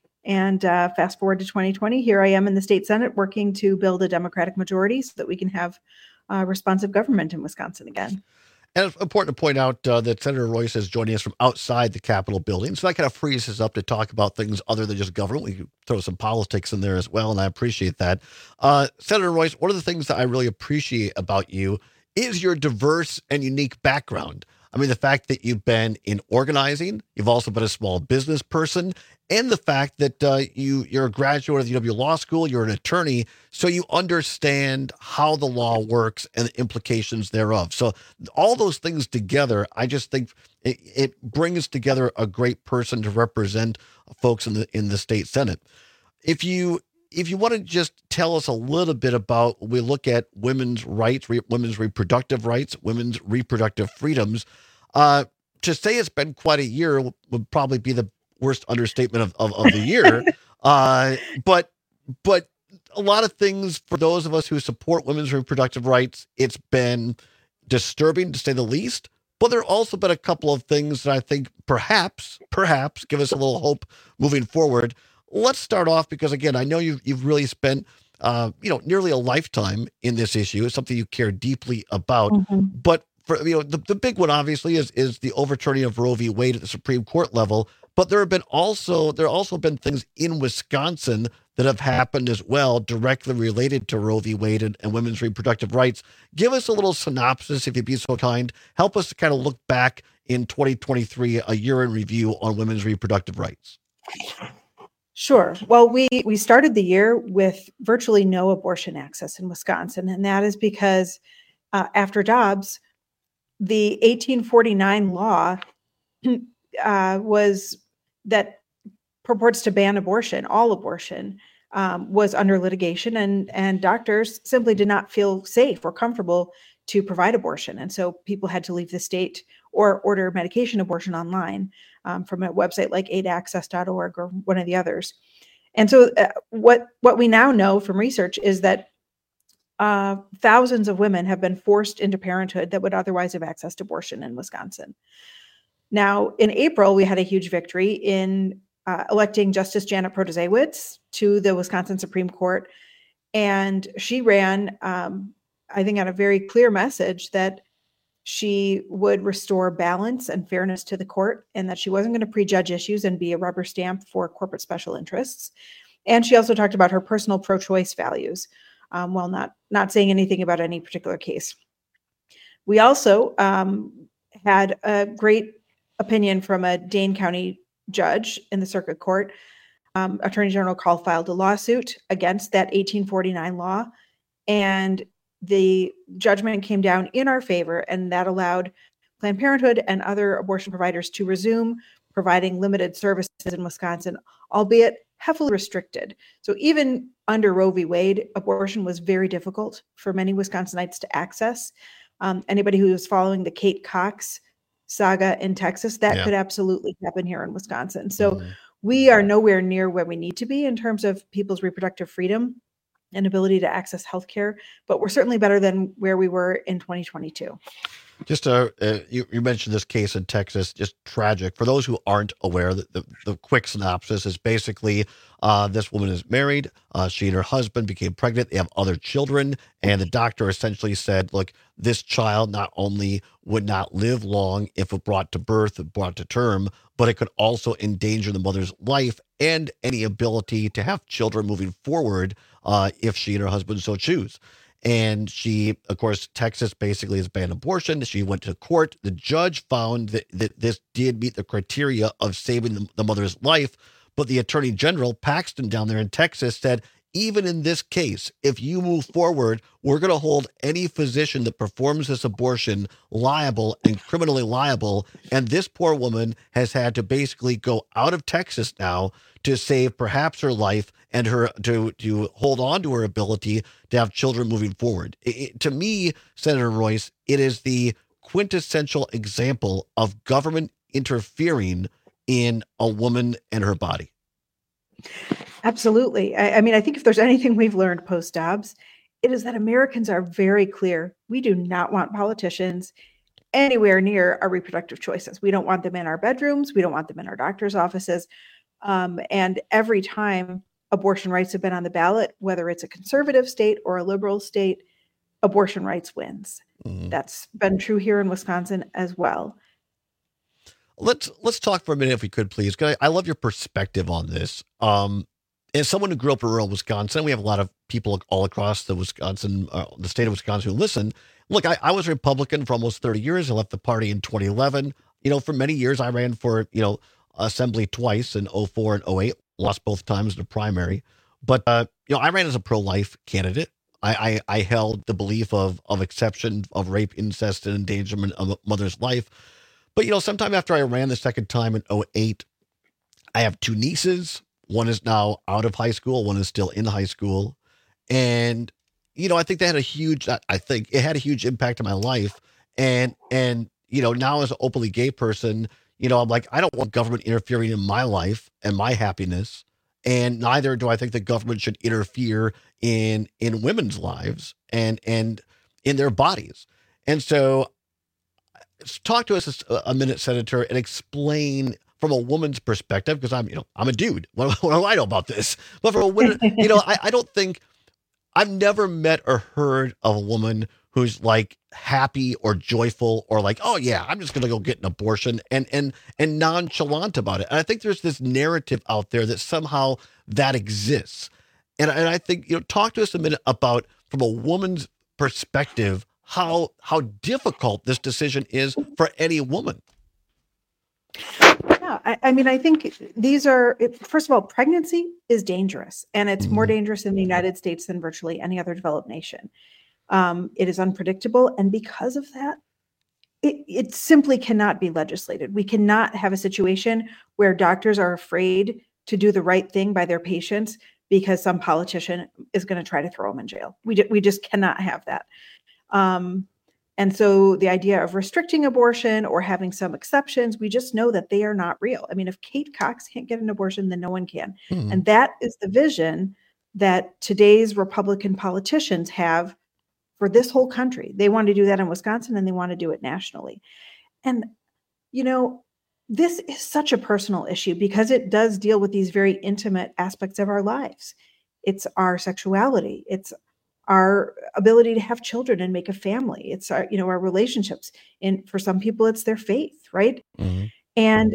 S3: And uh, fast forward to twenty twenty, here I am in the state Senate working to build a Democratic majority so that we can have uh, responsive government in Wisconsin again.
S17: And it's important to point out uh, that Senator Roys is joining us from outside the Capitol building. So that kind of frees us up to talk about things other than just government. We can throw some politics in there as well, and I appreciate that. Uh, Senator Roys, one of the things that I really appreciate about you is your diverse and unique background. I mean, the fact that you've been in organizing, you've also been a small business person, and the fact that uh, you, you're a graduate of the U W Law School, you're an attorney, so you understand how the law works and the implications thereof. So all those things together, I just think it, it brings together a great person to represent folks in the in the state Senate. If you if you want to just tell us a little bit about, we look at women's rights, re, women's reproductive rights, women's reproductive freedoms. Uh, to say it's been quite a year would probably be the worst understatement of, of, of the year. uh, but, but a lot of things for those of us who support women's reproductive rights, it's been disturbing to say the least, but there have also been a couple of things that I think perhaps, perhaps give us a little hope moving forward. Let's start off because, again, I know you've, you've really spent, uh, you know, nearly a lifetime in this issue. It's something you care deeply about, mm-hmm. but for, you know, the, the big one obviously is, is the overturning of Roe v. Wade at the Supreme Court level. But there have been also there have also been things in Wisconsin that have happened as well, directly related to Roe v. Wade and, and women's reproductive rights. Give us a little synopsis, if you'd be so kind. Help us to kind of look back in twenty twenty-three, a year in review on women's reproductive rights.
S3: Sure. Well, we we started the year with virtually no abortion access in Wisconsin, and that is because uh, after Dobbs, the eighteen forty-nine law uh, was that purports to ban abortion, all abortion, um, was under litigation, and and doctors simply did not feel safe or comfortable to provide abortion, and so people had to leave the state or order medication abortion online um, from a website like aid access dot org or one of the others. And so, uh, what what we now know from research is that uh, thousands of women have been forced into parenthood that would otherwise have accessed abortion in Wisconsin. Now, in April, we had a huge victory in uh, electing Justice Janet Protasiewicz to the Wisconsin Supreme Court. And she ran, um, I think, on a very clear message that she would restore balance and fairness to the court, and that she wasn't going to prejudge issues and be a rubber stamp for corporate special interests. And she also talked about her personal pro-choice values, um, while not, not saying anything about any particular case. We also um, had a great opinion from a Dane County judge in the circuit court. Um, Attorney General Carl filed a lawsuit against that eighteen forty-nine law, and the judgment came down in our favor, and that allowed Planned Parenthood and other abortion providers to resume providing limited services in Wisconsin, albeit heavily restricted. So even under Roe v. Wade, abortion was very difficult for many Wisconsinites to access. Um, anybody who was following the Kate Cox saga in Texas, that
S17: Yeah.
S3: could absolutely happen here in Wisconsin. So mm-hmm. we are nowhere near where we need to be in terms of people's reproductive freedom and ability to access healthcare, but we're certainly better than where we were in twenty twenty-two.
S17: Just uh, uh you, you mentioned this case in Texas, just tragic. For those who aren't aware, the, the, the quick synopsis is basically uh, this woman is married. Uh, she and her husband became pregnant. They have other children. And the doctor essentially said, look, this child not only would not live long if it brought to birth, brought to term, but it could also endanger the mother's life and any ability to have children moving forward uh, if she and her husband so choose. And she, of course, Texas basically has banned abortion. She went to court. The judge found that, that this did meet the criteria of saving the, the mother's life. But the attorney general, Paxton, down there in Texas, said, even in this case, if you move forward, we're going to hold any physician that performs this abortion liable and criminally liable. And this poor woman has had to basically go out of Texas now to save perhaps her life and her to to hold on to her ability to have children moving forward. It, it, to me, Senator Royce, it is the quintessential example of government interfering in a woman and her body.
S3: Absolutely. I, I mean, I think if there's anything we've learned post-Dobbs, it is that Americans are very clear. We do not want politicians anywhere near our reproductive choices. We don't want them in our bedrooms. We don't want them in our doctor's offices. Um, and every time abortion rights have been on the ballot, whether it's a conservative state or a liberal state, abortion rights wins. Mm-hmm. That's been true here in Wisconsin as well.
S17: Let's let's talk for a minute, if we could, please. I, I love your perspective on this. Um, as someone who grew up in rural Wisconsin, we have a lot of people all across the Wisconsin, uh, the state of Wisconsin, who listen. Look, I, I was a Republican for almost thirty years. I left the party in twenty eleven. You know, for many years, I ran for you know assembly twice in oh four and oh eight. Lost both times in the primary. But uh, you know, I ran as a pro-life candidate. I, I I held the belief of of exception of rape, incest, and endangerment of a mother's life. But, you know, sometime after I ran the second time in oh eight, I have two nieces. One is now out of high school. One is still in high school. And, you know, I think that had a huge, I think it had a huge impact on my life. And, and, you know, now as an openly gay person, you know, I'm like, I don't want government interfering in my life and my happiness. And neither do I think the government should interfere in, in women's lives and, and in their bodies. And so, talk to us a minute, Senator, and explain from a woman's perspective, because I'm, you know, I'm a dude. What, what do I know about this? But from a woman, you know, I, I don't think I've never met or heard of a woman who's like happy or joyful or like, oh yeah, I'm just going to go get an abortion and and and nonchalant about it. And I think there's this narrative out there that somehow that exists. And and I think, you know, talk to us a minute about from a woman's perspective, how how difficult this decision is for any woman.
S3: Yeah, I, I mean, I think these are, first of all, pregnancy is dangerous, and it's mm-hmm. more dangerous in the United States than virtually any other developed nation. Um, it is unpredictable, and because of that, it, it simply cannot be legislated. We cannot have a situation where doctors are afraid to do the right thing by their patients because some politician is going to try to throw them in jail. We, ju- we just cannot have that. Um, and so the idea of restricting abortion or having some exceptions, we just know that they are not real. I mean, if Kate Cox can't get an abortion, then no one can. Mm-hmm. And that is the vision that today's Republican politicians have for this whole country. They want to do that in Wisconsin, and they want to do it nationally. And, you know, this is such a personal issue because it does deal with these very intimate aspects of our lives. It's our sexuality. It's our ability to have children and make a family. It's our, you know, our relationships. And for some people, it's their faith, right? Mm-hmm. And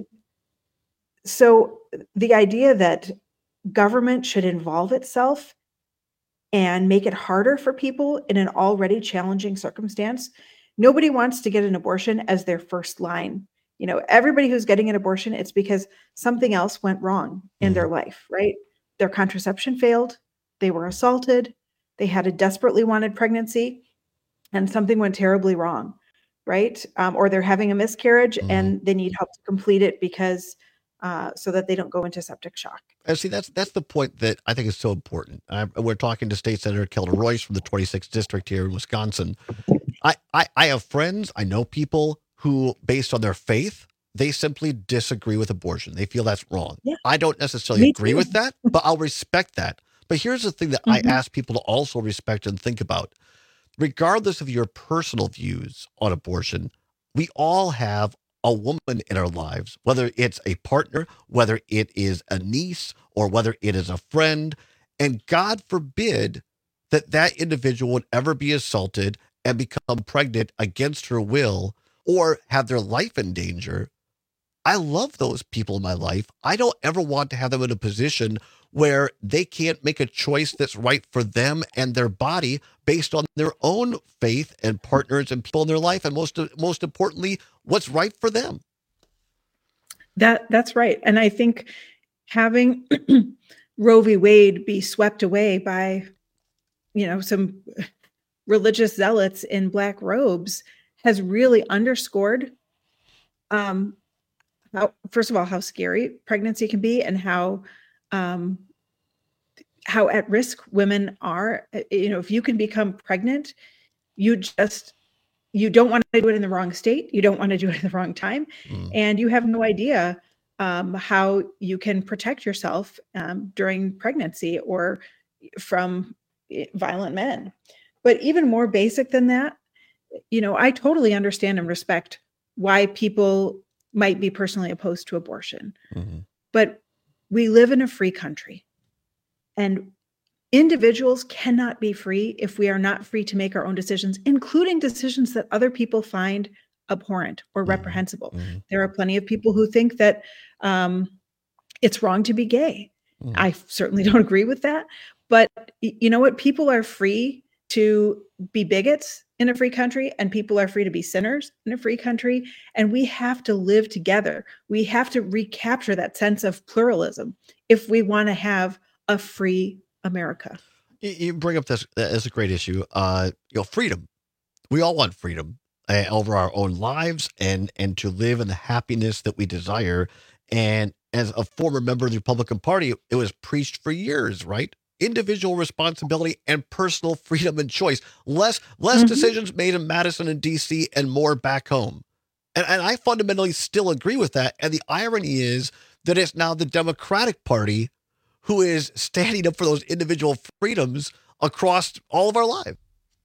S3: so the idea that government should involve itself and make it harder for people in an already challenging circumstance. Nobody wants to get an abortion as their first line You know, everybody who's getting an abortion, it's because something else went wrong in their life, right? Their contraception failed, they were assaulted, they had a desperately wanted pregnancy, and something went terribly wrong, right? Um, or they're having a miscarriage mm. and they need help to complete it because uh, so that they don't go into septic shock.
S17: And see, that's that's the point that I think is so important. I, we're talking to State Senator Kelda Royce from the twenty-sixth District here in Wisconsin. I, I, I have friends, I know people who, based on their faith, they simply disagree with abortion. They feel that's wrong. Yeah. I don't necessarily Me agree too. with that, but I'll respect that. But here's the thing that mm-hmm. I ask people to also respect and think about. Regardless of your personal views on abortion, we all have a woman in our lives, whether it's a partner, whether it is a niece, or whether it is a friend. And God forbid that that individual would ever be assaulted and become pregnant against her will or have their life in danger. I love those people in my life. I don't ever want to have them in a position where they can't make a choice that's right for them and their body based on their own faith and partners and people in their life. And most, most importantly, what's right for them.
S3: That that's right. And I think having Roe v. Wade be swept away by, you know, some religious zealots in black robes has really underscored, um, how, first of all, how scary pregnancy can be and how, um, how at risk women are. You know, if you can become pregnant, you just, you don't want to do it in the wrong state. You don't want to do it in the wrong time. Mm. And you have no idea um, how you can protect yourself um, during pregnancy or from violent men. But even more basic than that, you know, I totally understand and respect why people might be personally opposed to abortion. Mm-hmm. But we live in a free country, and individuals cannot be free if we are not free to make our own decisions, including decisions that other people find abhorrent or mm-hmm. reprehensible. Mm-hmm. There are plenty of people who think that um, it's wrong to be gay. Mm-hmm. I certainly don't agree with that. But you know what? People are free to be bigots in a free country, and people are free to be sinners in a free country. And we have to live together. We have to recapture that sense of pluralism if we want to have a free America.
S17: You bring up this as a great issue. Uh, you know, freedom. We all want freedom uh, over our own lives and and to live in the happiness that we desire. And as a former member of the Republican Party, it was preached for years, right? Individual responsibility and personal freedom and choice. Less less mm-hmm. decisions made in Madison and D C and more back home. And, and I fundamentally still agree with that. And the irony is that it's now the Democratic Party who is standing up for those individual freedoms across all of our lives.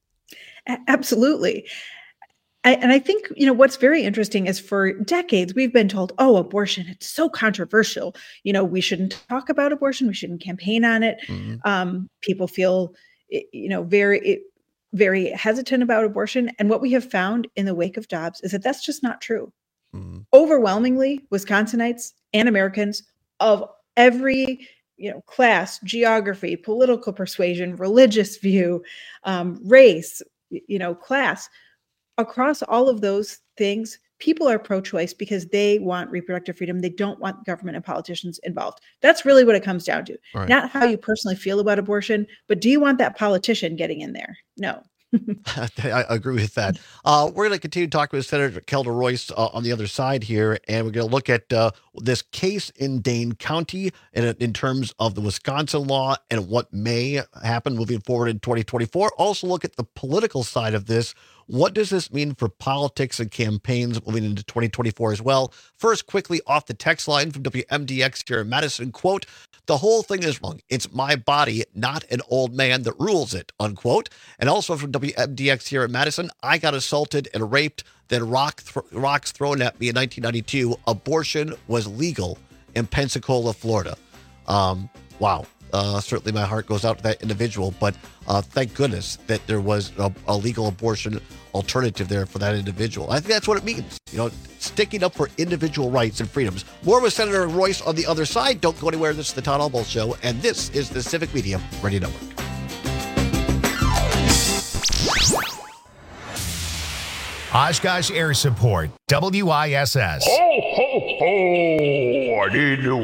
S3: Absolutely. I, and I think, you know, what's very interesting is for decades, we've been told, oh, abortion, it's so controversial. You know, we shouldn't talk about abortion. We shouldn't campaign on it. Mm-hmm. Um, people feel, you know, very, very hesitant about abortion. And what we have found in the wake of Dobbs is that that's just not true. Mm-hmm. Overwhelmingly, Wisconsinites and Americans of every, you know, class, geography, political persuasion, religious view, um, race, you know, class, across all of those things, people are pro-choice because they want reproductive freedom. They don't want government and politicians involved. That's really what it comes down to. Right. Not how you personally feel about abortion, but do you want that politician getting in there? No.
S17: I agree with that. Uh, we're going to continue talking with Senator Kelda Royce uh, on the other side here, and we're going to look at uh, this case in Dane County in, in terms of the Wisconsin law and what may happen moving forward in twenty twenty-four. Also look at the political side of this. What does this mean for politics and campaigns moving into twenty twenty-four as well? First, quickly off the text line from W M D X here in Madison, quote, "The whole thing is wrong. It's my body, not an old man that rules it," unquote. And also from W M D X here in Madison, "I got assaulted and raped, then rock th- rocks thrown at me in nineteen ninety-two. Abortion was legal in Pensacola, Florida." Um, wow. Uh, certainly my heart goes out to that individual, but uh, thank goodness that there was a, a legal abortion alternative there for that individual. I think that's what it means, you know, sticking up for individual rights and freedoms. More with Senator Royce on the other side. Don't go anywhere. This is the Todd Albaugh Show, and this is the Civic Media Radio Network.
S1: Oshkosh Air Support, W I S S.
S5: Ho, ho, ho! I need new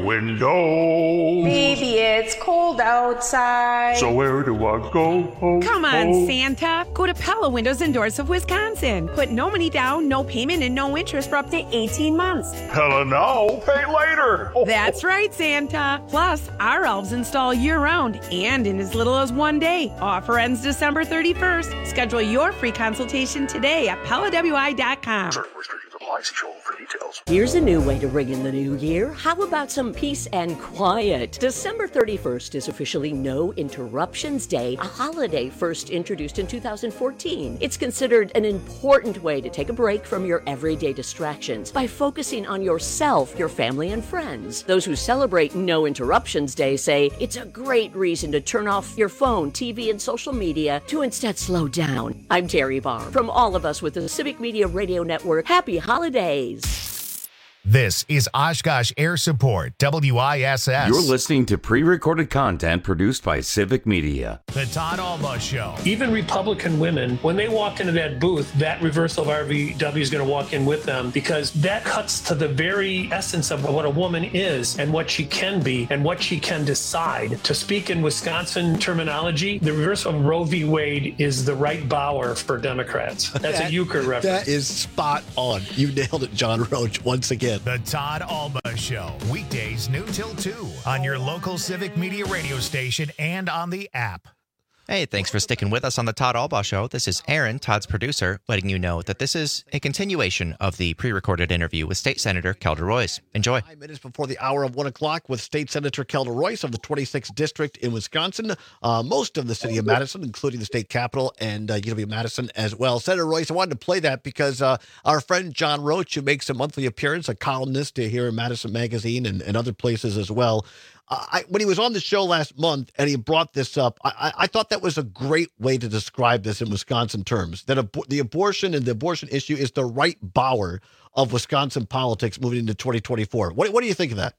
S5: windows.
S6: Baby, it's cold outside.
S5: So where do I go? Ho,
S6: Come on,
S5: ho.
S6: Santa. Go to Pella Windows and Doors of Wisconsin. Put no money down, no payment, and no interest for up to eighteen months.
S5: Hella no, pay later. Ho,
S6: That's right, Santa. Plus, our elves install year-round and in as little as one day. Offer ends December thirty-first. Schedule your free consultation today at Pella W I dot com.
S5: Certain restrictions apply. See show for details.
S15: Here's a new way to ring in the new year. How about some peace and quiet? December thirty-first is officially No Interruptions Day, a holiday first introduced in two thousand fourteen. It's considered an important way to take a break from your everyday distractions by focusing on yourself, your family, and friends. Those who celebrate No Interruptions Day say it's a great reason to turn off your phone, T V, and social media to instead slow down. I'm Terry Barr. From all of us with the Civic Media Radio Network, happy holidays.
S1: This is Oshkosh Air Support, W I S S.
S16: You're listening to pre-recorded content produced by Civic Media.
S1: The Todd Alba Show.
S7: Even Republican women, when they walk into that booth, that reversal of R V W is going to walk in with them, because that cuts to the very essence of what a woman is and what she can be and what she can decide. To speak in Wisconsin terminology, the reversal of Roe v. Wade is the right Bauer for Democrats. That's
S17: That-
S7: a euchre reference.
S17: That is spot on. You nailed it, John Roach, once again.
S1: The Todd Alba Show. Weekdays noon till two on your local Civic Media radio station and on the app.
S18: Hey, thanks for sticking with us on the Todd Albaugh Show. This is Aaron, Todd's producer, letting you know that this is a continuation of the pre-recorded interview with State Senator Kelda Royce. Enjoy.
S17: Five minutes before the hour of one o'clock with State Senator Kelda Royce of the twenty-sixth District in Wisconsin. Uh, most of the city of Madison, including the state capitol and uh, U W Madison as well. Senator Royce, I wanted to play that because uh, our friend John Roach, who makes a monthly appearance, a columnist here in Madison Magazine and, and other places as well, Uh, I, when he was on the show last month and he brought this up, I, I, I thought that was a great way to describe this in Wisconsin terms, that ab- the abortion and the abortion issue is the right Bauer of Wisconsin politics moving into twenty twenty-four. What, what do you think of that?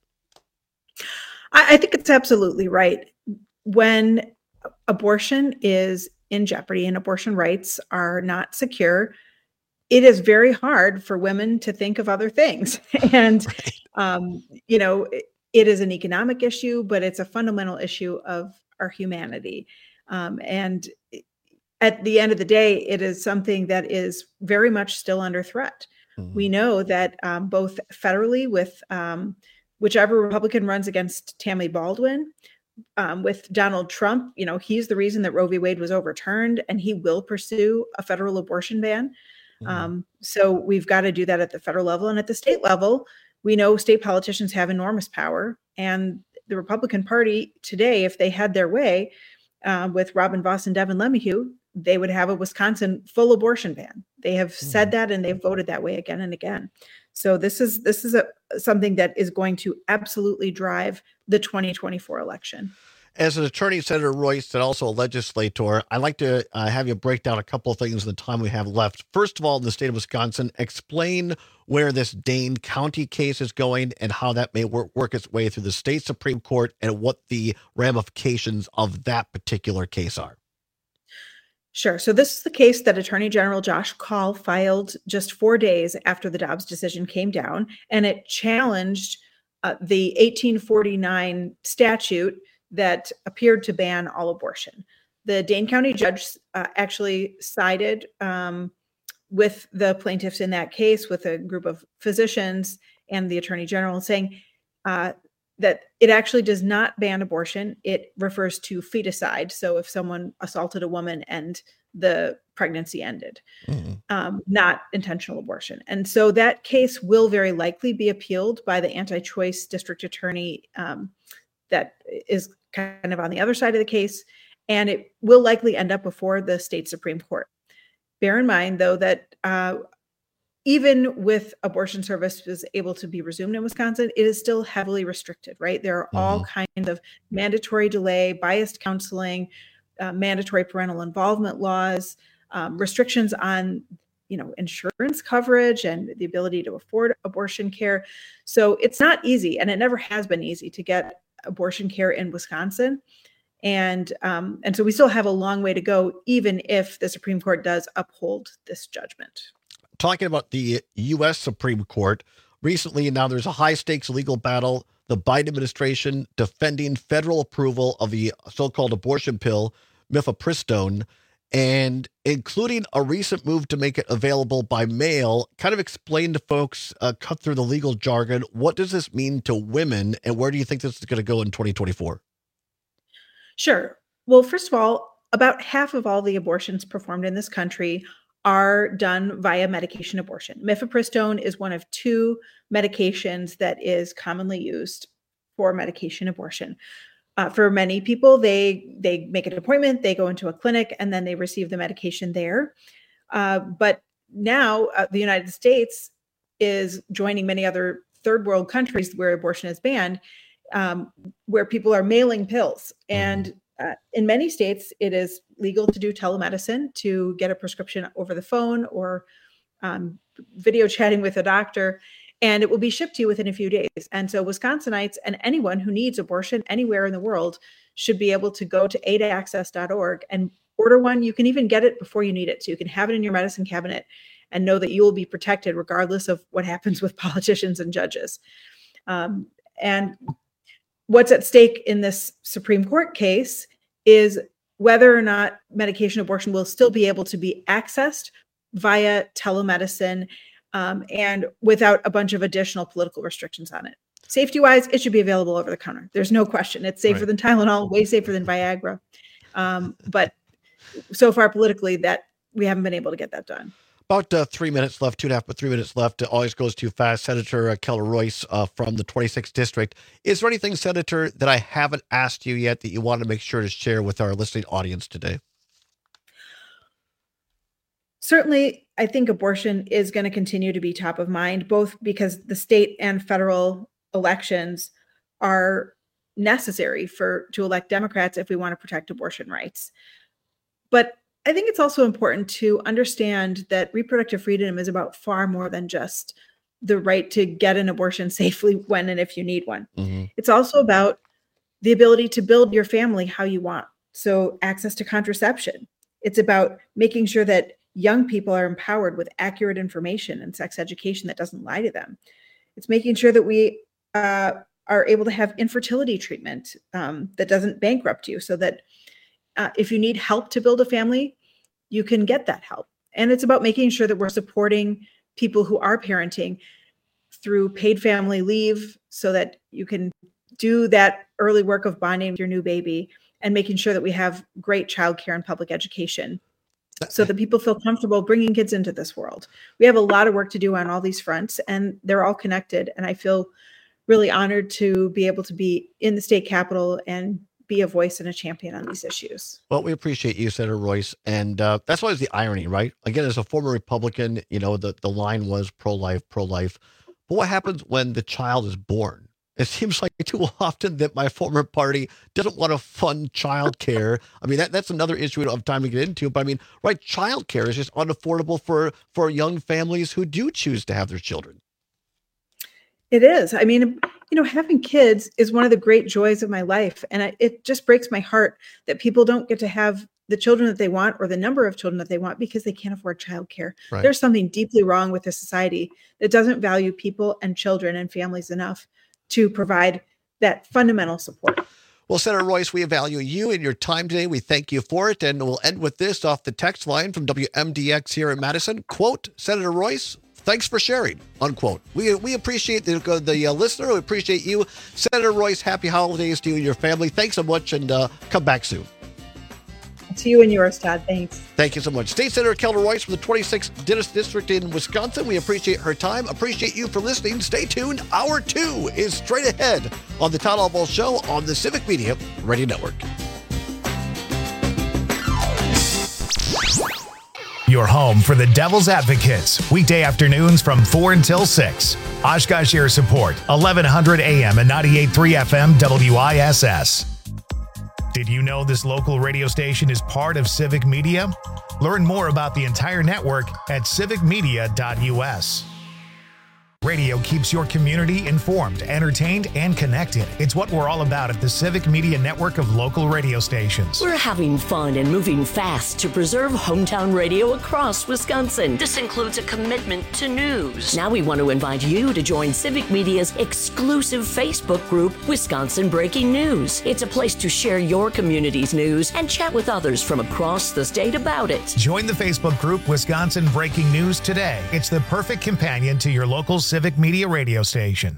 S3: I, I think it's absolutely right. When abortion is in jeopardy and abortion rights are not secure, it is very hard for women to think of other things. And, right. um, you know, it, It is an economic issue, but it's a fundamental issue of our humanity. Um, and at the end of the day, it is something that is very much still under threat. Mm-hmm. We know that um, both federally with um, whichever Republican runs against Tammy Baldwin, um, with Donald Trump, you know, he's the reason that Roe v. Wade was overturned, and he will pursue a federal abortion ban. Mm-hmm. Um, so we've got to do that at the federal level, and at the state level. We know state politicians have enormous power, and the Republican Party today, if they had their way uh, with Robin Vos and Devin LeMahieu, they would have a Wisconsin full abortion ban. They have mm-hmm. said that, and they've voted that way again and again. So this is this is a, something that is going to absolutely drive the twenty twenty-four election.
S17: As an attorney, Senator Royce, and also a legislator, I'd like to uh, have you break down a couple of things in the time we have left. First of all, in the state of Wisconsin, explain where this Dane County case is going and how that may work, work its way through the state Supreme Court and what the ramifications of that particular case are.
S3: Sure. So this is the case that Attorney General Josh Kaul filed just four days after the Dobbs decision came down, and it challenged uh, the eighteen forty-nine statute that appeared to ban all abortion. The Dane County judge uh, actually sided um, with the plaintiffs in that case, with a group of physicians and the Attorney General, saying uh, that it actually does not ban abortion. It refers to feticide. So if someone assaulted a woman and the pregnancy ended, mm-hmm. um, not intentional abortion. And so that case will very likely be appealed by the anti-choice district attorney um, that is kind of on the other side of the case, and it will likely end up before the state Supreme Court. Bear in mind, though, that uh, even with abortion services able to be resumed in Wisconsin, it is still heavily restricted, right? There are mm-hmm. all kinds of mandatory delay, biased counseling, uh, mandatory parental involvement laws, um, restrictions on, you know, insurance coverage and the ability to afford abortion care. So it's not easy, and it never has been easy to get abortion care in Wisconsin. And um, and so we still have a long way to go, even if the Supreme Court does uphold this judgment.
S17: talking about the U S Supreme Court. Recently, now there's a high-stakes legal battle. The Biden administration defending federal approval of the so-called abortion pill, mifepristone, and including a recent move to make it available by mail. Kind of explain to folks, uh, cut through the legal jargon, what does this mean to women, and where do you think this is going to go in twenty twenty-four?
S3: Sure. Well, first of all, about half of all the abortions performed in this country are done via medication abortion. Mifepristone is one of two medications that is commonly used for medication abortion. Uh, for many people, they they make an appointment, they go into a clinic, and then they receive the medication there. Uh, but now uh, the United States is joining many other third world countries where abortion is banned, um, where people are mailing pills. And uh, in many states, it is legal to do telemedicine, to get a prescription over the phone or um, video chatting with a doctor, and it will be shipped to you within a few days. And so Wisconsinites and anyone who needs abortion anywhere in the world should be able to go to aid access dot org and order one. You can even get it before you need it. So you can have it in your medicine cabinet and know that you will be protected regardless of what happens with politicians and judges. Um, and what's at stake in this Supreme Court case is whether or not medication abortion will still be able to be accessed via telemedicine um, and without a bunch of additional political restrictions on it. Safety-wise, it should be available over the counter. There's no question. It's safer right. than Tylenol, way safer than Viagra. Um, but so far politically, that we haven't been able to get that done.
S17: About uh, three minutes left, two and a half, but three minutes left. It always goes too fast. Senator uh, Keller Royce uh, from the twenty-sixth District. Is there anything, Senator, that I haven't asked you yet that you want to make sure to share with our listening audience today?
S3: Certainly, I think abortion is going to continue to be top of mind, both because the state and federal elections are necessary for to elect Democrats if we want to protect abortion rights. But I think it's also important to understand that reproductive freedom is about far more than just the right to get an abortion safely when and if you need one. Mm-hmm. It's also about the ability to build your family how you want. So access to contraception. It's about making sure that young people are empowered with accurate information and sex education that doesn't lie to them. It's making sure that we uh, are able to have infertility treatment um, that doesn't bankrupt you, so that uh, if you need help to build a family, you can get that help. And it's about making sure that we're supporting people who are parenting through paid family leave so that you can do that early work of bonding with your new baby, and making sure that we have great childcare and public education so that people feel comfortable bringing kids into this world. We have a lot of work to do on all these fronts, and they're all connected. And I feel really honored to be able to be in the state capitol and be a voice and a champion on these issues.
S17: Well, we appreciate you, Senator Royce. And uh, that's always the irony, right? Again, as a former Republican, you know, the, the line was pro-life, pro-life. But what happens when the child is born? It seems like too often that my former party doesn't want to fund childcare. I mean, that, that's another issue we don't have time to get into. But I mean, right, childcare is just unaffordable for, for young families who do choose to have their children.
S3: It is. I mean, you know, having kids is one of the great joys of my life. And I, it just breaks my heart that people don't get to have the children that they want or the number of children that they want because they can't afford childcare. Right. There's something deeply wrong with a society that doesn't value people and children and families enough to provide that fundamental support.
S17: Well, Senator Royce, we value you and your time today. We thank you for it. And we'll end with this off the text line from W M D X here in Madison. Quote, Senator Royce, thanks for sharing, unquote. We we appreciate the, the uh, listener. We appreciate you. Senator Royce, happy holidays to you and your family. Thanks so much, and uh, come back soon.
S3: To you and yours, Todd. Thanks.
S17: Thank you so much. State Senator Keller Royce from the twenty-sixth District in Wisconsin. We appreciate her time. Appreciate you for listening. Stay tuned. Hour two is straight ahead on the Todd Albaugh Show on the Civic Media Radio Network.
S1: Your home for the Devil's Advocates, weekday afternoons from four until six. Oshkosh Air Support, eleven hundred A M and ninety-eight point three F M W I S S. Did you know this local radio station is part of Civic Media? Learn more about the entire network at civic media dot U S. Radio keeps your community informed, entertained, and connected. It's what we're all about at the Civic Media Network of local radio stations.
S15: We're having fun and moving fast to preserve hometown radio across Wisconsin. This includes a commitment to news. Now we want to invite you to join Civic Media's exclusive Facebook group, Wisconsin Breaking News. It's a place to share your community's news and chat with others from across the state about it.
S1: Join the Facebook group Wisconsin Breaking News today. It's the perfect companion to your local Civic Media radio station.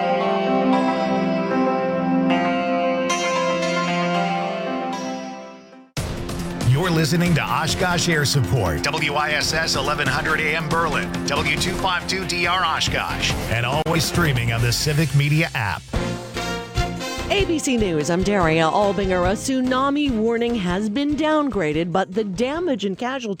S1: You're listening to Oshkosh Air Support, W I S S eleven hundred A M Berlin, W two fifty-two D R Oshkosh, and always streaming on the Civic Media app.
S2: A B C News, I'm Daria Albinger. A tsunami warning has been downgraded, but the damage and casualty